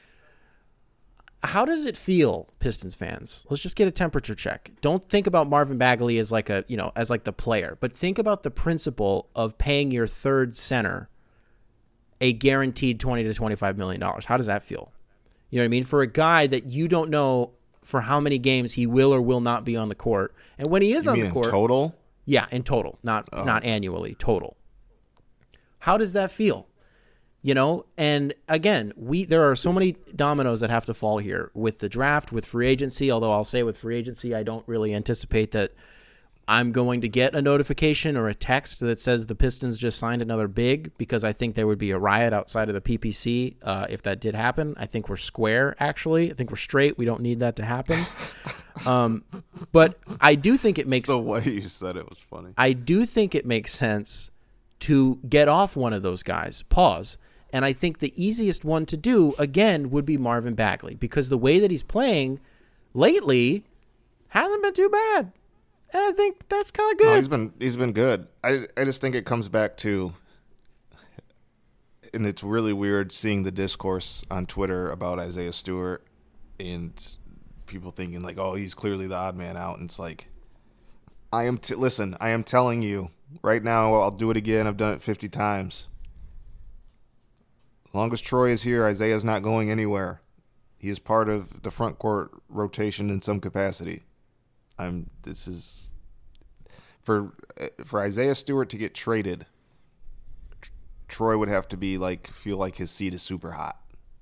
how does it feel, Pistons fans? Let's just get a temperature check. Don't think about Marvin Bagley as like a, you know, as like the player, but think about the principle of paying your third center a guaranteed twenty to twenty-five million dollars. How does that feel? You know what I mean? For a guy that you don't know for how many games he will or will not be on the court. And when he is you on mean the in court, total? yeah, in total, not Oh. not annually, total. How does that feel? You know, and again, we there are so many dominoes that have to fall here with the draft, with free agency, although I'll say with free agency, I don't really anticipate that I'm going to get a notification or a text that says the Pistons just signed another big, because I think there would be a riot outside of the P P C uh, if that did happen. I think we're square, actually. I think we're straight. We don't need that to happen. um, but I do think it makes... The way you said it was funny. I do think it makes sense to get off one of those guys. Pause. And I think the easiest one to do, again, would be Marvin Bagley, because the way that he's playing lately hasn't been too bad. And I think that's kind of good. No, he's been he's been good. I I just think it comes back to, and it's really weird seeing the discourse on Twitter about Isaiah Stewart and people thinking like, oh, he's clearly the odd man out. And it's like, I am t- listen, I am telling you right now, I'll do it again. I've done it fifty times. As long as Troy is here, Isaiah's not going anywhere. He is part of the front court rotation in some capacity. I'm. This is for for Isaiah Stewart to get traded. Troy would have to be like feel like his seat is super hot.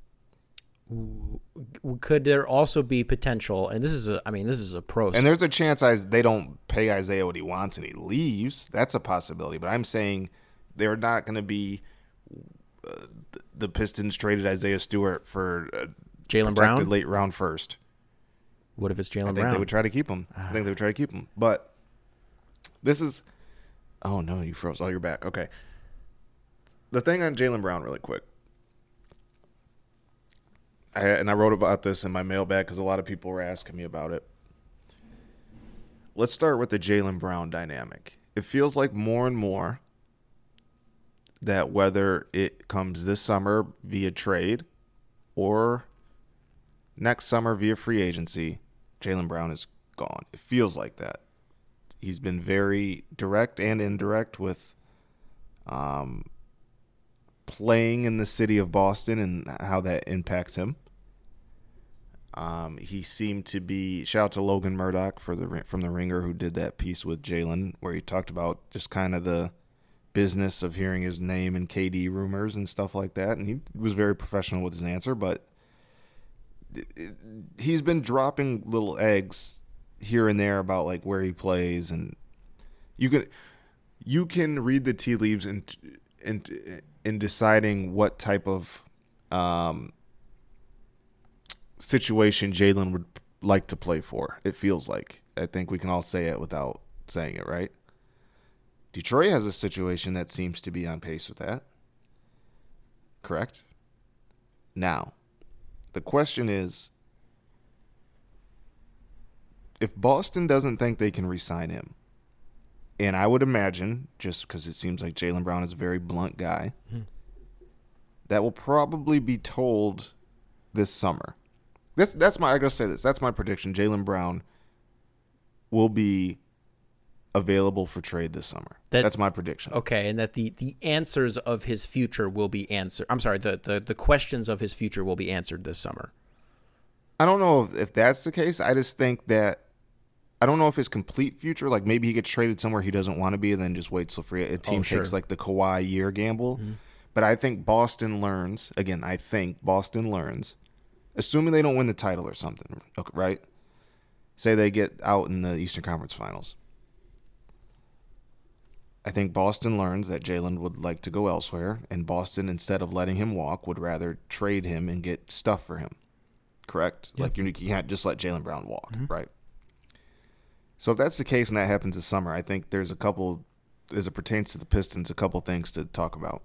Could there also be potential? And this is a. I mean, this is a pro. And there's a chance I, they don't pay Isaiah what he wants and he leaves. That's a possibility. But I'm saying they're not going to be. Uh, the Pistons traded Isaiah Stewart for uh, Jaylen Brown, late round first. What if it's Jaylen I think Brown? they would try to keep him. I think they would try to keep him. But this is... Oh, no, you froze. Oh, you're back. Okay. The thing on Jaylen Brown really quick. I, and I wrote about this in my mailbag because a lot of people were asking me about it. Let's start with the Jaylen Brown dynamic. It feels like more and more that whether it comes this summer via trade or next summer via free agency, Jaylen Brown is gone. It feels like that. He's been very direct and indirect with um, playing in the city of Boston and how that impacts him. Um, he seemed to be, shout out to Logan Murdoch for the from the Ringer who did that piece with Jaylen where he talked about just kind of the business of hearing his name and K D rumors and stuff like that. And he was very professional with his answer, but he's been dropping little eggs here and there about like where he plays, and you can you can read the tea leaves in in in deciding what type of um, situation Jaylen would like to play for. It feels like. I think we can all say it without saying it, right? Detroit has a situation that seems to be on pace with that. Correct? Now, the question is, if Boston doesn't think they can re-sign him, And I would imagine, just because it seems like Jaylen Brown is a very blunt guy, hmm. that will probably be told this summer. This that's my I gotta say this. That's my prediction. Jaylen Brown will be available for trade this summer. That, that's my prediction. Okay, and that the, the answers of his future will be answered. I'm sorry, the, the, the questions of his future will be answered this summer. I don't know if, if that's the case. I just think that I don't know if his complete future, like maybe he gets traded somewhere he doesn't want to be and then just waits till free. A team oh, sure. takes like the Kawhi year gamble. Mm-hmm. But I think Boston learns, again, I think Boston learns, assuming they don't win the title or something, right? Say they get out in the Eastern Conference Finals. I think Boston learns that Jaylen would like to go elsewhere, and Boston, instead of letting him walk, would rather trade him and get stuff for him. Correct? Yep. Like you can't just let Jaylen Brown walk, mm-hmm. right? So if that's the case and that happens this summer, I think there's a couple, as it pertains to the Pistons, a couple things to talk about.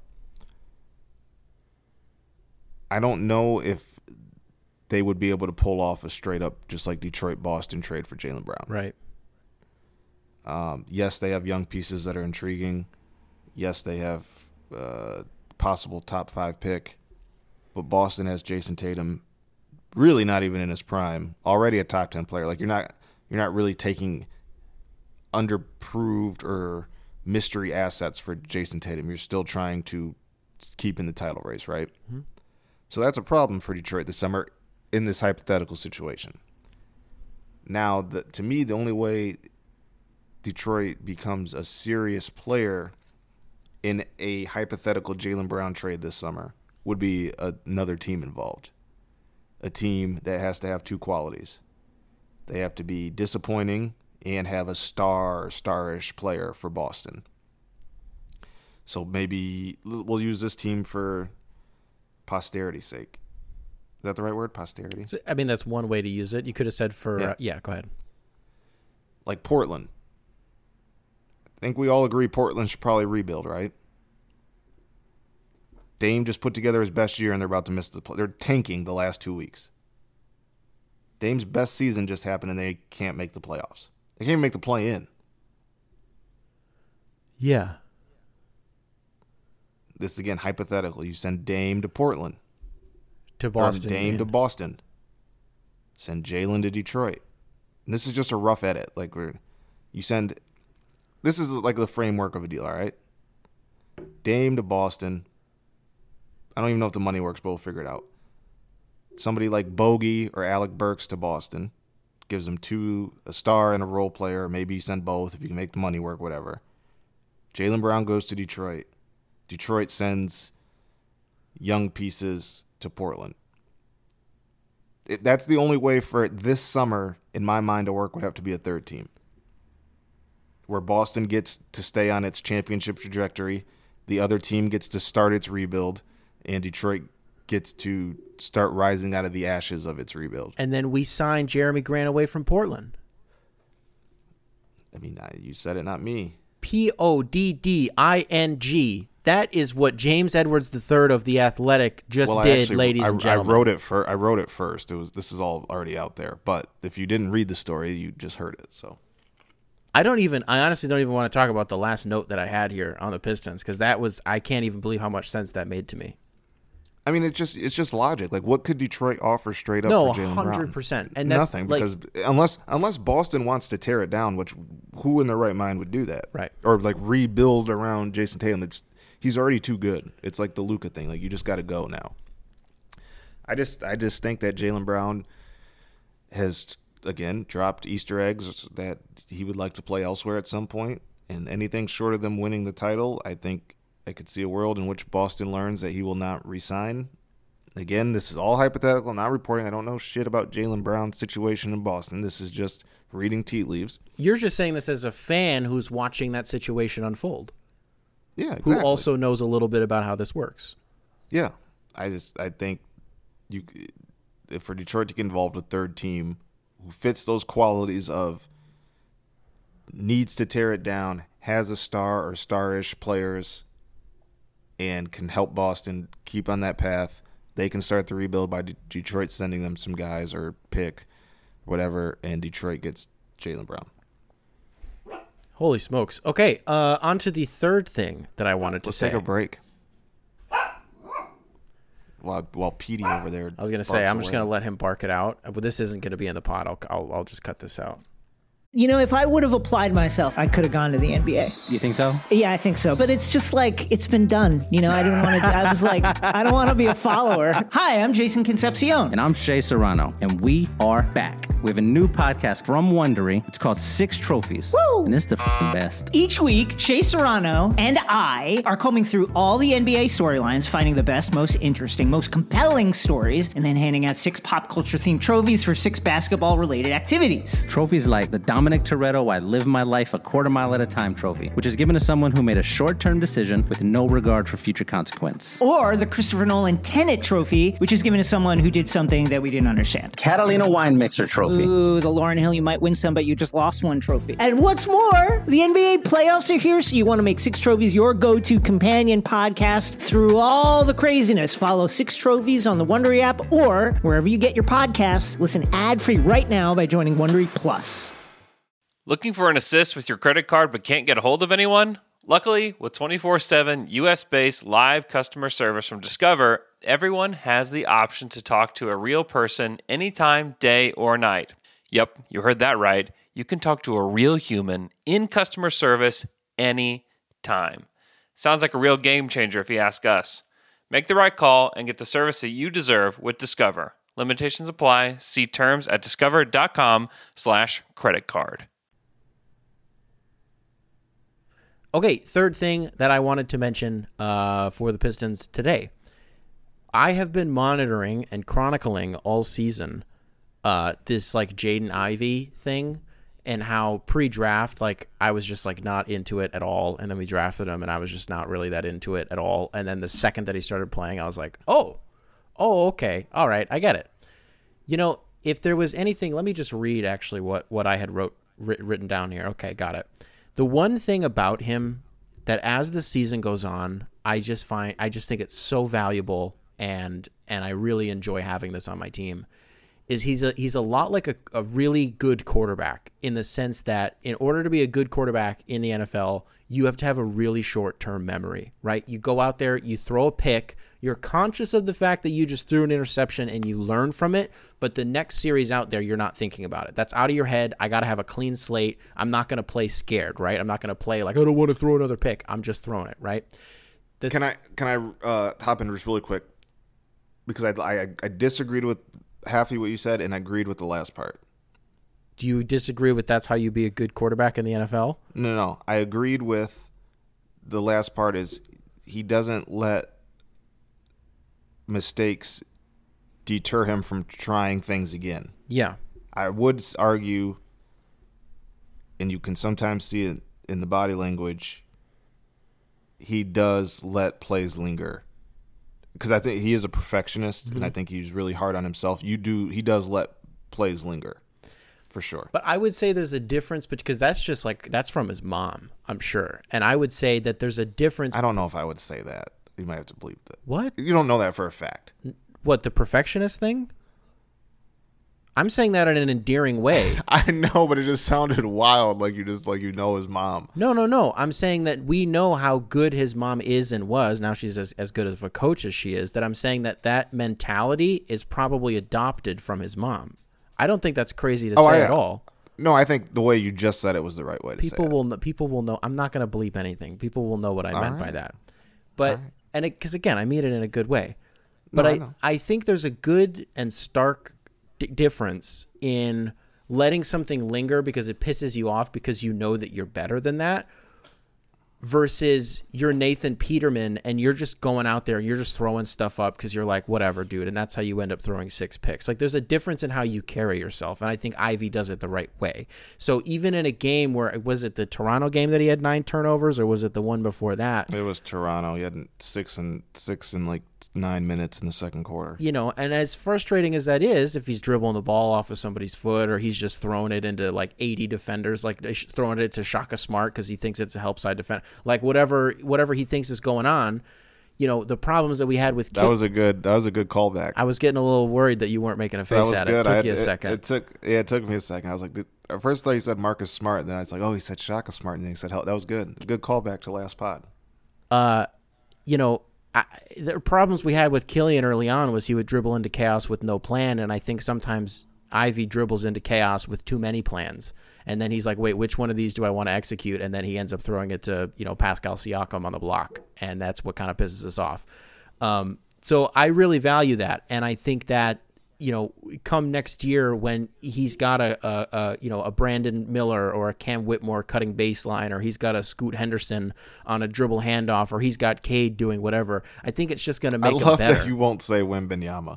I don't know if they would be able to pull off a straight up, just like Detroit-Boston trade for Jaylen Brown. Right. Um, yes, they have young pieces that are intriguing. Yes, they have uh, possible top five pick. But Boston has Jason Tatum, really not even in his prime, already a top ten player. Like you're not you're not really taking underproved or mystery assets for Jason Tatum. You're still trying to keep in the title race, right? Mm-hmm. So that's a problem for Detroit this summer in this hypothetical situation. Now, the, to me, the only way Detroit becomes a serious player in a hypothetical Jaylen Brown trade this summer would be a, another team involved. A team that has to have two qualities. They have to be disappointing and have a star or starish player for Boston. So maybe we'll use this team for posterity's sake. Is that the right word? Posterity? I mean, that's one way to use it. You could have said for, yeah, uh, yeah go ahead. Like Portland. I think we all agree Portland should probably rebuild, right? Dame just put together his best year, and they're about to miss the play. They're tanking the last two weeks. Dame's best season just happened, and they can't make the playoffs. They can't even make the play-in. Yeah. This, again, hypothetical. You send Dame to Portland. To Boston. Or Dame to Boston. Send Jaylen to Detroit. And this is just a rough edit. Like we're, you send... This is like the framework of a deal, all right? Dame to Boston. I don't even know if the money works, but we'll figure it out. Somebody like Bogey or Alec Burks to Boston. Gives them two, a star and a role player. Maybe you send both if you can make the money work, whatever. Jaylen Brown goes to Detroit. Detroit sends young pieces to Portland. It, that's the only way for it this summer, in my mind, to work would have to be a third team. Where Boston gets to stay on its championship trajectory, the other team gets to start its rebuild, and Detroit gets to start rising out of the ashes of its rebuild. And then we sign Jeremy Grant away from Portland. I mean, you said it, not me. P O D D I N G. That is what James Edwards the third of The Athletic just well, did, actually, ladies I, and gentlemen. I wrote it for I wrote it first. It was this is all already out there. But if you didn't read the story, you just heard it. So I don't even I honestly don't even want to talk about the last note that I had here on the Pistons, because that was I can't even believe how much sense that made to me. I mean, it's just it's just logic. Like, what could Detroit offer straight up no, for Jaylen Brown? No, one hundred percent. And that's nothing, like, because unless unless Boston wants to tear it down, which who in their right mind would do that? Right. Or like rebuild around Jason Tatum. It's he's already too good. It's like the Luka thing. Like, you just got to go now. I just I just think that Jaylen Brown has again dropped Easter eggs that he would like to play elsewhere at some point, and anything short of them winning the title, I think I could see a world in which Boston learns that he will not re-sign. Again, this is all hypothetical. I'm not reporting. I don't know shit about Jaylen Brown's situation in Boston. This is just reading tea leaves. You're just saying this as a fan who's watching that situation unfold. Yeah, exactly. Who also knows a little bit about how this works. Yeah. I just I think you for Detroit to get involved with third team who fits those qualities of needs to tear it down, has a star or starish players, and can help Boston keep on that path. They can start the rebuild by D- Detroit sending them some guys or pick, whatever, and Detroit gets Jaylen Brown. Holy smokes. Okay, uh, on to the third thing that I wanted to Let's say. take a break. While while Petey over there. I was gonna say I'm just gonna let him bark it out, but this isn't gonna be in the pod. I'll I'll, I'll just cut this out. You know, if I would have applied myself, I could have gone to the N B A. You think so? Yeah, I think so. But it's just like, it's been done. You know, I didn't want to, I was like, I don't want to be a follower. Hi, I'm Jason Concepcion. And I'm Shea Serrano, and we are back. We have a new podcast from Wondery. It's called Six Trophies. Woo! And it's the f***ing best. Each week, Shea Serrano and I are combing through all the N B A storylines, finding the best, most interesting, most compelling stories, and then handing out six pop culture-themed trophies for six basketball-related activities. Trophies like the Dominic Toretto I Live My Life a Quarter Mile at a Time trophy, which is given to someone who made a short-term decision with no regard for future consequence. Or the Christopher Nolan Tenet trophy, which is given to someone who did something that we didn't understand. Catalina Wine Mixer trophy. Ooh, the Lauryn Hill You Might Win Some, But You Just Lost One trophy. And what's more, the N B A playoffs are here, so you want to make Six Trophies your go-to companion podcast through all the craziness. Follow Six Trophies on the Wondery app or wherever you get your podcasts. Listen ad-free right now by joining Wondery Plus. Looking for an assist with your credit card but can't get a hold of anyone? Luckily, with twenty-four seven U S-based live customer service from Discover, everyone has the option to talk to a real person anytime, day or night. Yep, you heard that right. You can talk to a real human in customer service anytime. Sounds like a real game changer if you ask us. Make the right call and get the service that you deserve with Discover. Limitations apply. See terms at discover.com slash credit card. Okay, third thing that I wanted to mention uh, for the Pistons today. I have been monitoring and chronicling all season uh, this like Jaden Ivey thing and how pre-draft, like I was just like not into it at all. And then we drafted him and I was just not really that into it at all. And then the second that he started playing, I was like, oh, oh, okay. All right. I get it. You know, if there was anything, let me just read actually what, what I had wrote writ- written down here. Okay, got it. The one thing about him that as the season goes on, I just find I just think it's so valuable and and I really enjoy having this on my team is he's a he's a lot like a, a really good quarterback in the sense that in order to be a good quarterback in the N F L, you have to have a really short-term memory, right? You go out there, you throw a pick, you're conscious of the fact that you just threw an interception and you learn from it, but the next series out there, you're not thinking about it. That's out of your head. I got to have a clean slate. I'm not going to play scared, right? I'm not going to play like, I don't want to throw another pick. I'm just throwing it, right? The Can I can I uh, hop in just really quick? Because I, I I disagreed with half of what you said and I agreed with the last part. Do you disagree with that's how you be a good quarterback in the N F L? No, no. I agreed with the last part is he doesn't let mistakes deter him from trying things again. Yeah. I would argue, and you can sometimes see it in the body language, he does let plays linger. Because I think he is a perfectionist, mm-hmm. and I think he's really hard on himself. You do, he does let plays linger, for sure. But I would say there's a difference because that's just like that's from his mom, I'm sure. And I would say that there's a difference. I don't know if I would say that. You might have to believe that. What? You don't know that for a fact. What, the perfectionist thing? I'm saying that in an endearing way. I know, but it just sounded wild, like you just like you know his mom. No, no, no. I'm saying that we know how good his mom is and was. Now she's as, as good of a coach as she is. That I'm saying that that mentality is probably adopted from his mom. I don't think that's crazy to oh, say I, at all. No, I think the way you just said it was the right way to people say it. Will know, people will know. I'm not going to bleep anything. People will know what I all meant right. by that. But right. and because again, I mean it in a good way. But no, I, I, I think there's a good and stark d- difference in letting something linger because it pisses you off because you know that you're better than that versus you're Nathan Peterman and you're just going out there and you're just throwing stuff up because you're like, whatever, dude. And that's how you end up throwing six picks. Like there's a difference in how you carry yourself. And I think Ivy does it the right way. So even in a game where, was it the Toronto game that he had nine turnovers or was it the one before that? It was Toronto. He had six and six in like nine minutes in the second quarter. You know, and as frustrating as that is, if he's dribbling the ball off of somebody's foot or he's just throwing it into like eighty defenders, like throwing it to Shaka Smart because he thinks it's a help side defender, like whatever whatever he thinks is going on, you know, the problems that we had with That Kid, was a good that was a good callback. I was getting a little worried that you weren't making a face that was at good. it. It took I, you a it, second. It took yeah, it took me a second. I was like, at first I thought he said Marcus Smart, and then I was like, oh, he said Shaka Smart, and then he said, hell, that was good. Good callback to last pod. Uh, you know, I, the problems we had with Killian early on was he would dribble into chaos with no plan, and I think sometimes Ivy dribbles into chaos with too many plans. And then he's like, wait, which one of these do I want to execute? And then he ends up throwing it to, you know, Pascal Siakam on the block. And that's what kind of pisses us off. Um, so I really value that. And I think that, you know, come next year when he's got a, a, a you know, a Brandon Miller or a Cam Whitmore cutting baseline, or he's got a Scoot Henderson on a dribble handoff, or he's got Cade doing whatever, I think it's just going to make I him love better. that you won't say Wembanyama.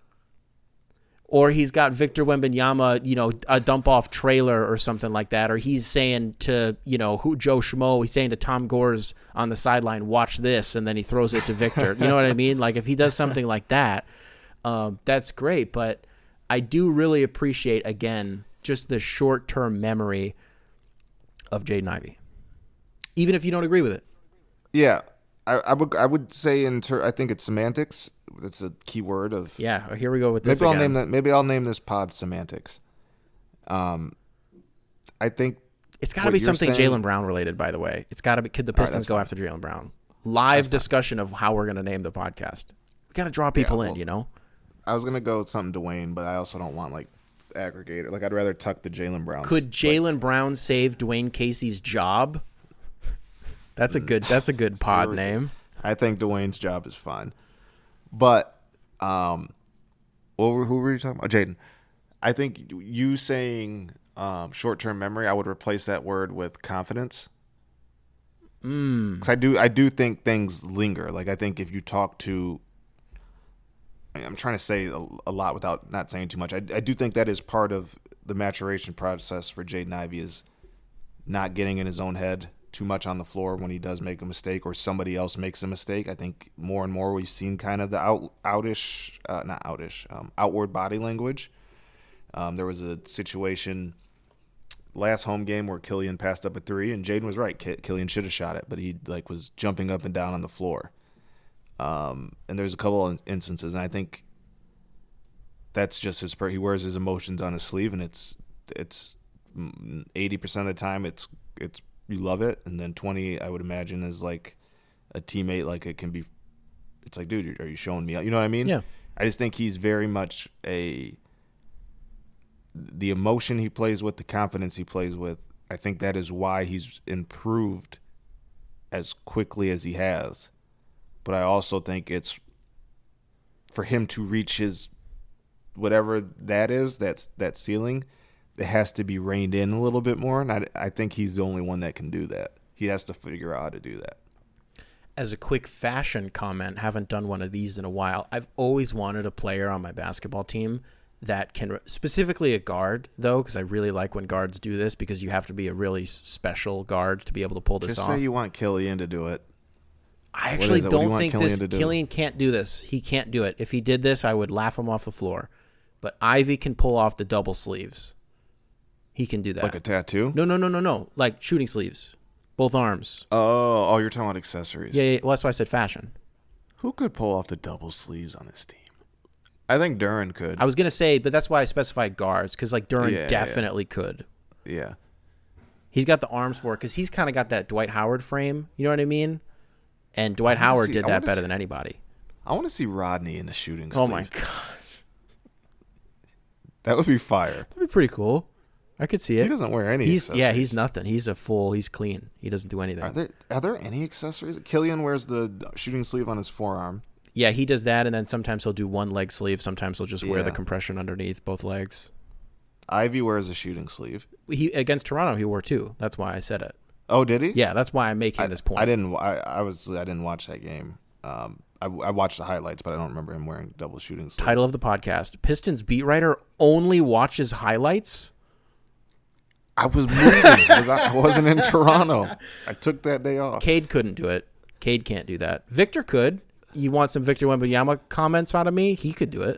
Or he's got Victor Wembanyama, you know, a dump-off trailer or something like that. Or he's saying to, you know, who Joe Schmo, he's saying to Tom Gores on the sideline, watch this, and then he throws it to Victor. You know what I mean? Like, if he does something like that, um, that's great. But I do really appreciate, again, just the short-term memory of Jaden Ivey, even if you don't agree with it. Yeah, I, I would I would say in ter- I think it's semantics. That's a key word of yeah. Here we go with this. Maybe I'll again. name that. Maybe I'll name this pod semantics. Um, I think it's got to be something Jaylen Brown related. By the way, it's got to be. Could the Pistons go fine. after Jaylen Brown? Live discussion of how we're going to name the podcast. We got to draw people Yeah, in. well, You know. I was gonna go with something Dwayne, but I also don't want like aggregator. Like I'd rather tuck the Jaylen Brown. Could Jaylen Brown save Dwayne Casey's job? That's a good. That's a good pod name. I think Dwayne's job is fine. But, um, what were, who were you talking about? Jaden. I think you saying um, short-term memory, I would replace that word with confidence. Mm. 'Cause I do, I do think things linger. Like I think if you talk to, I'm trying to say a, a lot without not saying too much. I, I do think that is part of the maturation process for Jaden Ivey, is not getting in his own head too much on the floor when he does make a mistake or somebody else makes a mistake. I think more and more we've seen kind of the out outish, uh, not outish, um, outward body language. Um, there was a situation last home game where Killian passed up a three, and Jaden was right. K- Killian should have shot it, but he like was jumping up and down on the floor. Um, and there's a couple of instances, and I think that's just his. He wears his emotions on his sleeve, and it's it's eighty percent of the time it's it's. You love it, and then twenty, I would imagine, is like a teammate. Like it can be, it's like, dude, are you showing me out? You know what I mean? Yeah. I just think he's very much a the emotion he plays with, the confidence he plays with. I think that is why he's improved as quickly as he has. But I also think it's for him to reach his whatever that is, that's that ceiling. It has to be reined in a little bit more, and I, I think he's the only one that can do that. He has to figure out how to do that. As a quick fashion comment, haven't done one of these in a while. I've always wanted a player on my basketball team that can, specifically a guard, though, because I really like when guards do this, because you have to be a really special guard to be able to pull this Just off. say you want Killian to do it. I actually What is it? What do you don't want think Killian this to do? Killian can't do this. He can't do it. If he did this, I would laugh him off the floor. But Ivy can pull off the double sleeves. He can do that. Like a tattoo? No, no, no, no, no. Like shooting sleeves. Both arms. Oh, oh, you're talking about accessories. Yeah, yeah, well, that's why I said fashion. Who could pull off the double sleeves on this team? I think Duran could. I was going to say, but that's why I specified guards, because like Duran Yeah, definitely yeah. could. Yeah. He's got the arms for it, because he's kind of got that Dwight Howard frame. You know what I mean? And Dwight Howard see, did I that better see, than anybody. I want to see Rodney in the shooting sleeve. Oh, my God. That would be fire. That'd be pretty cool. I could see it. He doesn't wear any he's, accessories. Yeah, he's nothing. He's a full, he's clean. He doesn't do anything. Are there are there any accessories? Killian wears the shooting sleeve on his forearm. Yeah, he does that, and then sometimes he'll do one leg sleeve. Sometimes he'll just wear the Yeah. compression underneath both legs. Ivy wears a shooting sleeve. He against Toronto, he wore two. That's why I said it. Oh, did he? Yeah, that's why I'm making I, this point. I didn't. I, I was. I didn't watch that game. Um, I, I watched the highlights, but I don't remember him wearing double shooting sleeve. Title of the podcast: Pistons beat writer only watches highlights. I was moving. I wasn't in Toronto. I took that day off. Cade couldn't do it. Cade can't do that. Victor could. You want some Victor Wembanyama comments out of me? He could do it.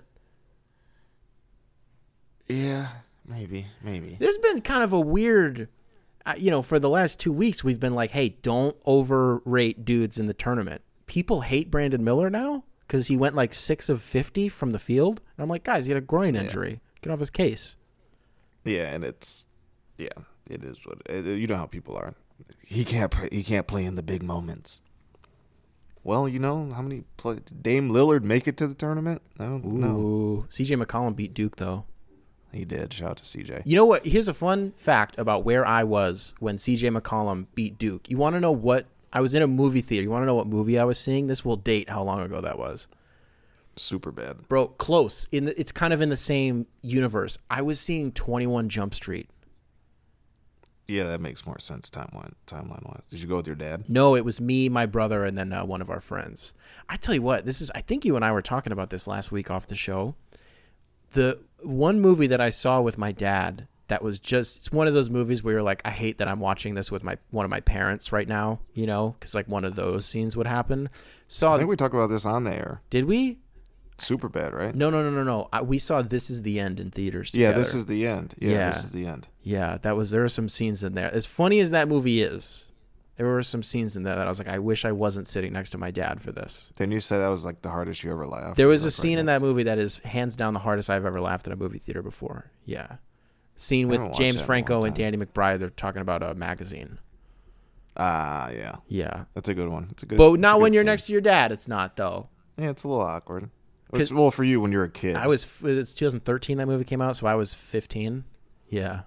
Yeah, maybe, maybe. There's been kind of a weird, uh, you know, for the last two weeks, we've been like, hey, don't overrate dudes in the tournament. People hate Brandon Miller now because he went like six of fifty from the field. And I'm like, guys, he had a groin injury. Get off his case. Yeah, and it's Yeah, it is what it, you know how people are. He can't he can't play in the big moments. Well, you know how many play, Dame Lillard make it to the tournament? I don't Ooh. know. C J McCollum beat Duke though. He did. Shout out to C J. You know what? Here's a fun fact about where I was when C J McCollum beat Duke. You want to know what? I was in a movie theater. You want to know what movie I was seeing? This will date how long ago that was. Super bad. Bro, close. In the, it's kind of in the same universe. I was seeing twenty-one Jump Street. Yeah, that makes more sense timeline timeline wise. Did you go with your dad? No, it was me, my brother, and then uh, one of our friends. I tell you what, this is. I think you and I were talking about this last week off the show. The one movie that I saw with my dad that was just, it's one of those movies where you're like, I hate that I'm watching this with my one of my parents right now, you know, because like one of those scenes would happen. Saw, I think we talked about this on the air. Did we? Super bad, right? No, no, no, no, no. I, we saw This Is the End in theaters Yeah, together. this is the end. Yeah, Yeah. this is the end. Yeah, that was, there are some scenes in there. As funny as that movie is, there were some scenes in there that I was like, I wish I wasn't sitting next to my dad for this. Then you said that was like the hardest you ever laughed. There was like a scene right in next that movie that is hands down the hardest I've ever laughed in a movie theater before. Yeah. Scene I with haven't watched James that in a Franco long and time. Danny McBride. They're talking about a magazine. Ah, yeah. Yeah. That's a good one. It's a good. But it's a not good when you're scene. next to your dad. It's not, though. Yeah, it's a little awkward. 'Cause- It's, well, for you when you're a kid. I was, it was twenty thirteen that movie came out, so I was fifteen. Yeah.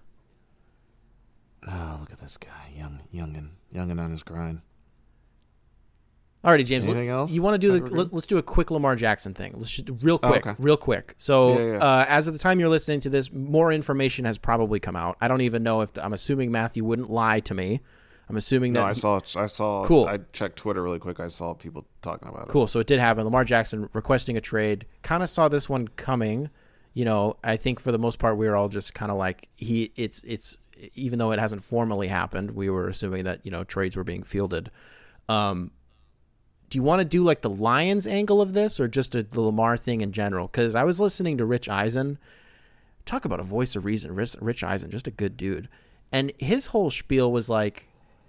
Oh, look at this guy, young, youngin, youngin on his grind. Alrighty, James. Anything let- else? You want to do I the? think we're Let, good. let's do a quick Lamar Jackson thing. Let's just real Oh, quick, okay. real quick. So, Yeah, yeah. Uh, as of the time you're listening to this, more information has probably come out. I don't even know if the, I'm assuming Matthew wouldn't lie to me. I'm assuming that. No, I he- saw. I saw. Cool. I checked Twitter really quick. I saw people talking about it. Cool. So it did happen. Lamar Jackson requesting a trade. Kind of saw this one coming. You know, I think for the most part we were all just kind of like he. It's it's even though it hasn't formally happened, we were assuming that you know trades were being fielded. Um, do you want to do like the Lions angle of this, or just a, the Lamar thing in general? Because I was listening to Rich Eisen. Talk about a voice of reason. Rich, Rich Eisen, just a good dude, and his whole spiel was like,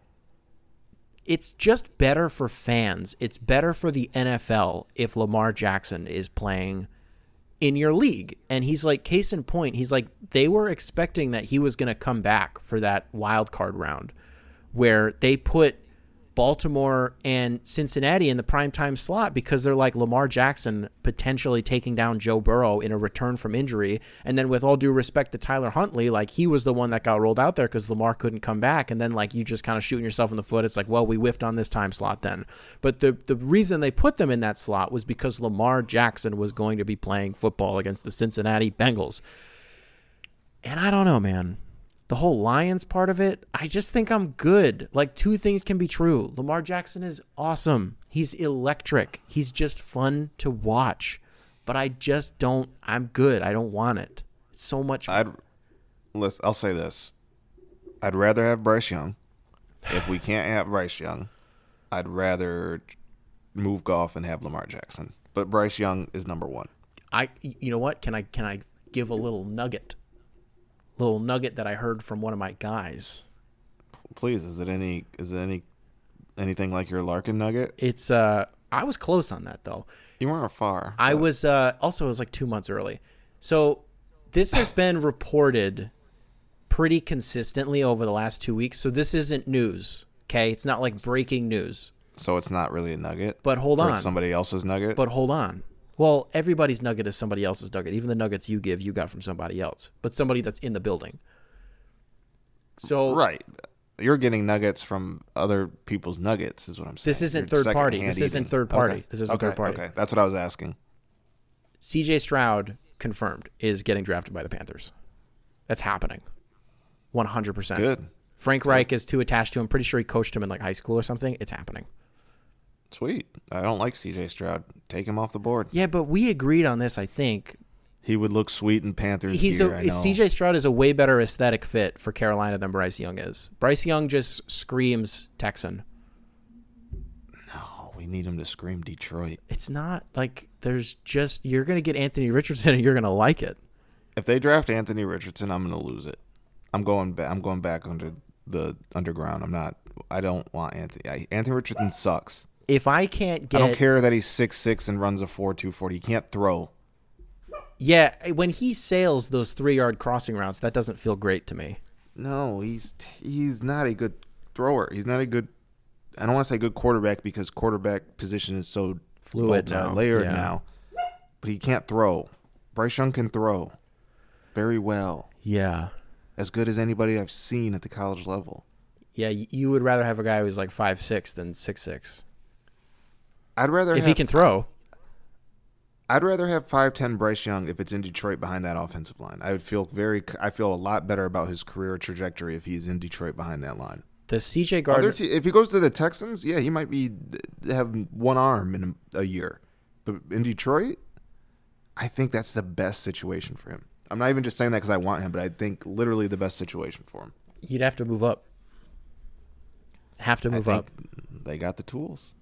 it's just better for fans. It's better for the N F L if Lamar Jackson is playing in your league. And he's like, case in point, he's like, they were expecting that he was going to come back for that wild card round where they put Baltimore and Cincinnati in the primetime slot because they're like Lamar Jackson potentially taking down Joe Burrow in a return from injury. And then with all due respect to Tyler Huntley, like he was the one that got rolled out there because Lamar couldn't come back. And then like you just kind of shooting yourself in the foot. It's like, well, we whiffed on this time slot then. But the, the reason they put them in that slot was because Lamar Jackson was going to be playing football against the Cincinnati Bengals. And I don't know, man. The whole Lions part of it, I just think I'm good. Like, two things can be true. Lamar Jackson is awesome. He's electric. He's just fun to watch. But I just don't, I'm good. I don't want it. It's so much. I'd. Listen, I'll say this. I'd rather have Bryce Young. If we can't have Bryce Young, I'd rather move Goff and have Lamar Jackson. But Bryce Young is number one. I, you know what? Can I, can I give a little nugget? Little nugget that I heard from one of my guys. Please, is it any? Is it any? Anything like your Larkin nugget? It's, uh, I was close on that though. You weren't far. I but- was uh, also it was like two months early. So this has been reported pretty consistently over the last two weeks. So this isn't news, okay? It's not like breaking news. So it's not really a nugget. But hold Or on. it's somebody else's nugget. But hold on. Well, everybody's nugget is somebody else's nugget. Even the nuggets you give, you got from somebody else. But somebody that's in the building. So right. You're getting nuggets from other people's nuggets, is what I'm saying. This isn't You're third party. secondhand This isn't eating. third party. Okay. This isn't okay. third party. Okay, that's what I was asking. C J Stroud confirmed is getting drafted by the Panthers. That's happening. one hundred percent. Good. Frank Reich is too attached to him. Pretty sure he coached him in like high school or something. It's happening. Sweet. I don't like C J Stroud. Take him off the board. Yeah, but we agreed on this, I think. He would look sweet in Panthers He's gear. a I know. C J Stroud is a way better aesthetic fit for Carolina than Bryce Young is. Bryce Young just screams Texan. No, we need him to scream Detroit. It's not like there's just you're gonna get Anthony Richardson and you're gonna like it. If they draft Anthony Richardson, I'm going to lose it. I'm going back. I'm going back under the underground. I'm not. I don't want Anthony. I, Anthony Richardson sucks. If I can't get I don't care that he's six six and runs a four two forty. He can't throw. Yeah, when he sails those three yard crossing routes, that doesn't feel great to me. No, he's he's not a good thrower. He's not a good. I don't want to say good quarterback because quarterback position is so Fluid now. layered Yeah. now. But he can't throw. Bryce Young can throw very well, Yeah. as good as anybody I've seen at the college level. Yeah, y- you would rather have a guy who's like five six than six six. I'd rather If have, he can throw. I'd rather have five ten Bryce Young if it's in Detroit behind that offensive line. I would feel very. I feel a lot better about his career trajectory if he's in Detroit behind that line. The C J Gardner. Other te- if he goes to the Texans, yeah, he might be have one arm in a, a year. But in Detroit, I think that's the best situation for him. I'm not even just saying that because I want him, but I think literally the best situation for him. You'd have to move up. Have to move I up. think they got the tools.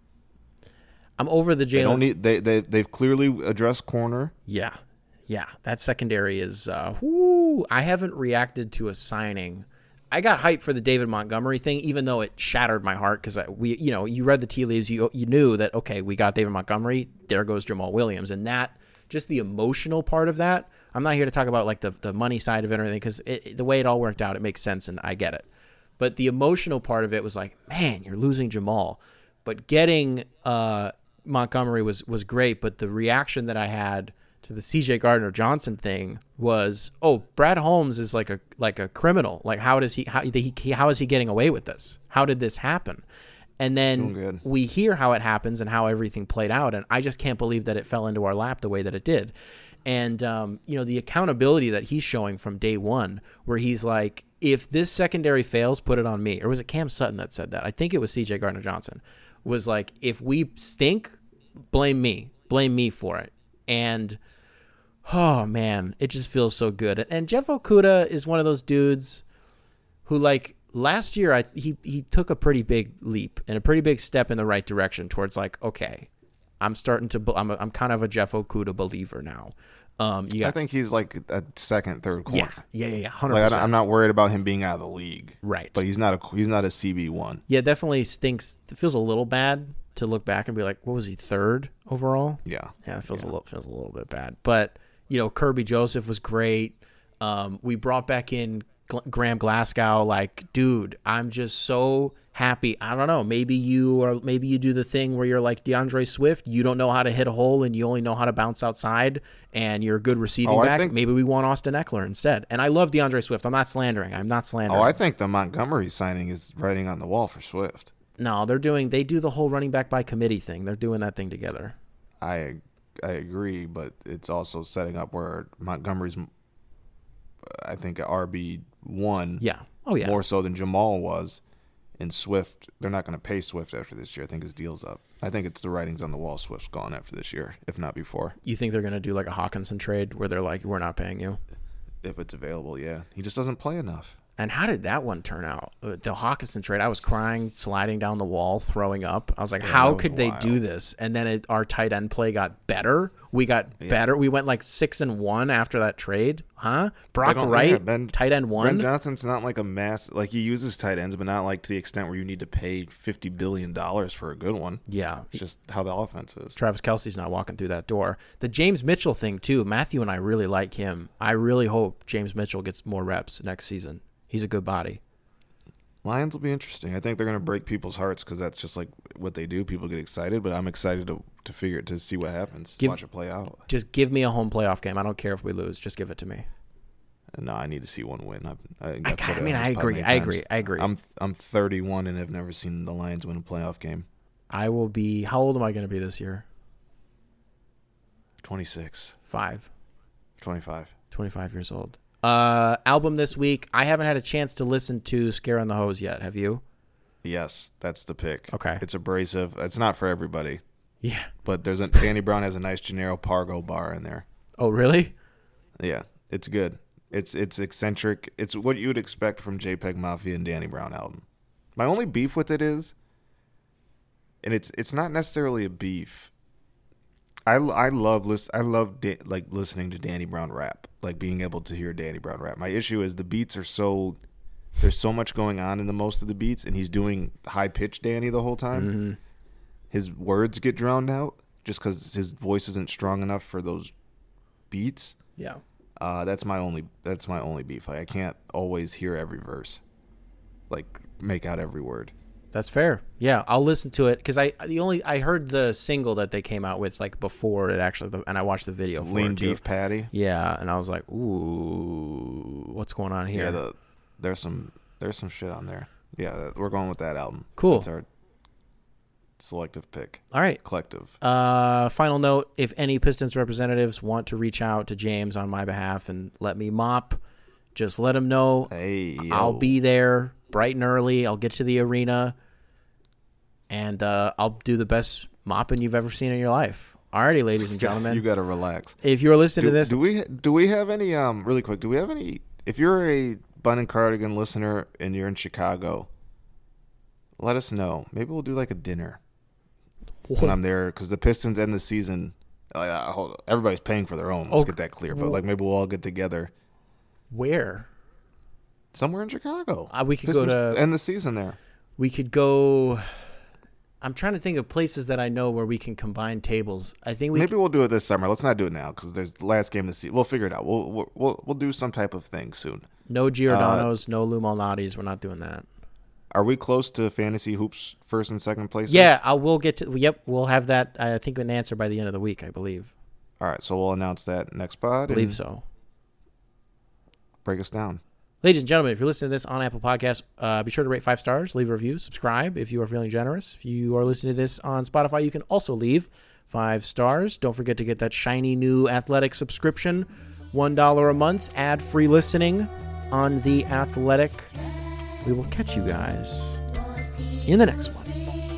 I'm over the They don't Jalen. need. They they they've clearly addressed corner. Yeah, yeah. That secondary is. Uh, whoo, I haven't reacted to a signing. I got hyped for the David Montgomery thing, even though it shattered my heart because we, you know, you read the tea leaves, you you knew that okay, we got David Montgomery. There goes Jamal Williams, and that just the emotional part of that. I'm not here to talk about like the the money side of it or anything because the way it all worked out, it makes sense and I get it. But the emotional part of it was like, man, you're losing Jamal, but getting uh, Montgomery was was great. But the reaction that I had to the C J Gardner Johnson thing was, oh, Brad Holmes is like a like a criminal. Like how does he how he how is he getting away with this? How did this happen? And Doing then good. we hear how it happens and how everything played out, and I just can't believe that it fell into our lap the way that it did. And um, you know, the accountability that he's showing from day one, where he's like, if this secondary fails, put it on me. Or was it Cam Sutton that said that? I think it was C J Gardner Johnson. Was like, if we stink, blame me, blame me for it. And oh man, it just feels so good. And Jeff Okudah is one of those dudes who, like, last year I he he took a pretty big leap and a pretty big step in the right direction towards like, okay, I'm starting to be- I'm a, I'm kind of a Jeff Okudah believer now. Um, you got, I think he's like a second, third corner. yeah, yeah, yeah, yeah, hundred Like I percent. don't- I'm not worried about him being out of the league. Right. But he's not a he's not a C B one. Yeah, it definitely stinks. It feels a little bad to look back and be like, what was he, third overall? Yeah. Yeah, it feels a little feels a little bit bad. But you know, Kirby Joseph was great. Um, we brought back in Gl- Graham Glasgow. Like, dude, I'm just so happy. I don't know. Maybe you or maybe you do the thing where you're like DeAndre Swift. You don't know how to hit a hole and you only know how to bounce outside, and you're a good receiving Oh, I back. think- Maybe we want Austin Eckler instead. And I love DeAndre Swift. I'm not slandering. I'm not slandering. Oh, I think the Montgomery signing is writing on the wall for Swift. No, they're doing. They do the whole running back by committee thing. They're doing that thing together. I I agree, but it's also setting up where Montgomery's, I think, R B one. Yeah. Oh yeah. More so than Jamal was. And Swift, they're not going to pay Swift after this year. I think his deal's up. I think it's the writings on the wall. Swift's gone after this year, if not before. You think they're gonna do like a Hawkinson trade where they're like, we're not paying you? If it's available, yeah. He just doesn't play enough. And how did that one turn out? Uh, The Hawkinson trade, I was crying, sliding down the wall, throwing up. I was like, Yeah, how that was could they do wild. this? And then it, our tight end play got better. We got better. We went like six and one after that trade, huh? Brock They don't- Wright, yeah, Ben- tight end Ben one. Johnson's not like a mass. Like, he uses tight ends, but not like to the extent where you need to pay fifty billion dollars for a good one. Yeah, It's just how the offense is. Travis Kelce's not walking through that door. The James Mitchell thing too. Matthew and I really like him. I really hope James Mitchell gets more reps next season. He's a good body. Lions will be interesting. I think they're going to break people's hearts because that's just like what they do. People get excited, but I'm excited to to figure to see what happens. Give- Watch it play out. Just give me a home playoff game. I don't care if we lose. Just give it to me. No, I need to see one win. I've, I, think I- I've said I it mean, on I this pod agree. many I times. agree. I agree. I'm I'm thirty-one and have never seen the Lions win a playoff game. I will be. How old am I going to be this year? twenty-six, Five. twenty-five. twenty-five years old. Uh, album this week. I haven't had a chance to listen to Scare on the Hose yet. Have you? Yes, that's the pick. Okay. It's abrasive. It's not for everybody, Yeah. but there's a Danny Brown has a nice Gennaro Pargo bar in there. Oh, really? Yeah, it's good. It's it's eccentric. It's what you would expect from JPEG Mafia and Danny Brown album. My only beef with it is, and it's it's not necessarily a beef. I, I love list I love da- like listening to Danny Brown rap, like being able to hear Danny Brown rap. My issue is the beats are so there's so much going on in the most of the beats, and he's doing high pitched Danny the whole time. Mm-hmm. His words get drowned out just because his voice isn't strong enough for those beats. Yeah. Uh, that's my only that's my only beef. Like I can't always hear every verse, like make out every word. That's fair. Yeah, I'll listen to it because I the only I heard the single that they came out with like before it actually, and I watched the video for Lean it too. beef patty. Yeah, and I was like, ooh, what's going on here? Yeah, the, there's some there's some shit on there. Yeah, we're going with that album. Cool. That's our selective pick. All right. Collective. Uh, final note: if any Pistons representatives want to reach out to James on my behalf and let me mop, just let him know. Hey, yo. I'll be there bright and early. I'll get to the arena, and uh, I'll do the best mopping you've ever seen in your life. Alrighty, ladies and gentlemen. You got to relax. If you're listening do, to this, do we do we have any um really quick? Do we have any? If you're a Bun and Cardigan listener and you're in Chicago, let us know. Maybe we'll do like a dinner when I'm there because the Pistons end the season. Like, uh, hold on. Everybody's paying for their own. Let's Oh, get that clear. But like maybe we'll all get together where? somewhere in Chicago. Uh, we could Pistons go to end the season there. We could go. I'm trying to think of places that I know where we can combine tables. I think we Maybe could, we'll do it this summer. Let's not do it now because there's the last game of the season. We'll figure it out. We'll we'll we'll, we'll do some type of thing soon. no Giordano's, no Lou Malnati's. We're not doing that. Are we close to fantasy hoops first and second place? Yeah, I will get to. Yep, we'll have that. I think an answer by the end of the week. I believe. All right, so we'll announce that next pod. I believe and so. Break us down. Ladies and gentlemen, if you're listening to this on Apple Podcasts, uh, be sure to rate five stars, leave a review, subscribe if you are feeling generous. If you are listening to this on Spotify, you can also leave five stars. Don't forget to get that shiny new Athletic subscription, one dollar a month, ad-free listening on The Athletic. We will catch you guys in the next one.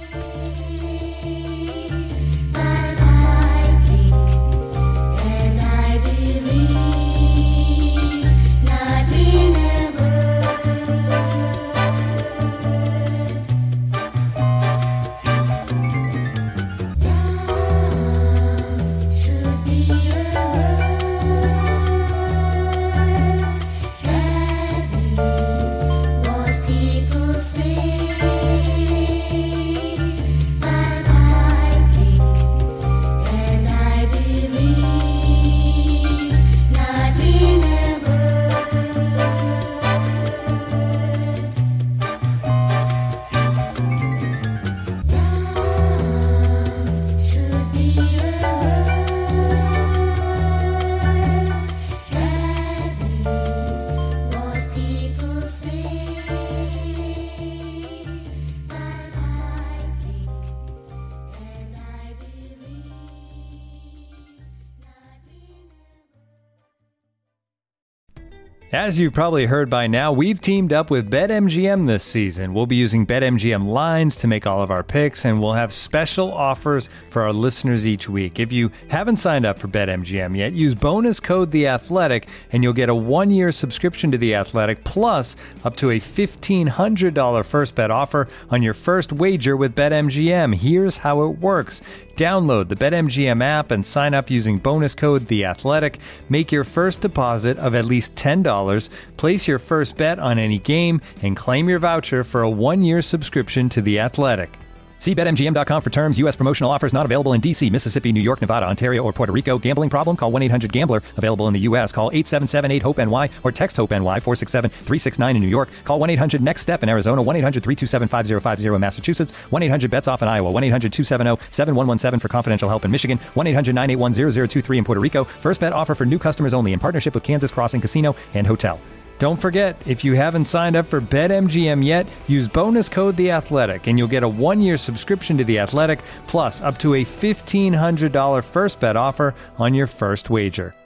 As you've probably heard by now, we've teamed up with BetMGM this season. We'll be using BetMGM lines to make all of our picks, and we'll have special offers for our listeners each week. If you haven't signed up for BetMGM yet, use bonus code The Athletic, and you'll get a one-year subscription to The Athletic, plus up to a fifteen hundred dollars first bet offer on your first wager with BetMGM. Here's how it works. Download the BetMGM app and sign up using bonus code The Athletic. Make your first deposit of at least ten dollars, place your first bet on any game, and claim your voucher for a one-year subscription to The Athletic. See Bet M G M dot com for terms. U S promotional offers not available in D C, Mississippi, New York, Nevada, Ontario, or Puerto Rico. Gambling problem? Call one eight hundred gambler. Available in the U S. Call eight seven seven eight hope N Y or text HOPE-NY four six seven three six nine in New York. Call one eight hundred next step in Arizona. one eight hundred three two seven five zero five zero in Massachusetts. one eight hundred bets off in Iowa. one eight hundred two seven zero seven one one seven for confidential help in Michigan. one eight hundred nine eight one zero zero two three in Puerto Rico. First bet offer for new customers only in partnership with Kansas Crossing Casino and Hotel. Don't forget, if you haven't signed up for BetMGM yet, use bonus code The Athletic, and you'll get a one-year subscription to The Athletic, plus up to a fifteen hundred dollars first bet offer on your first wager.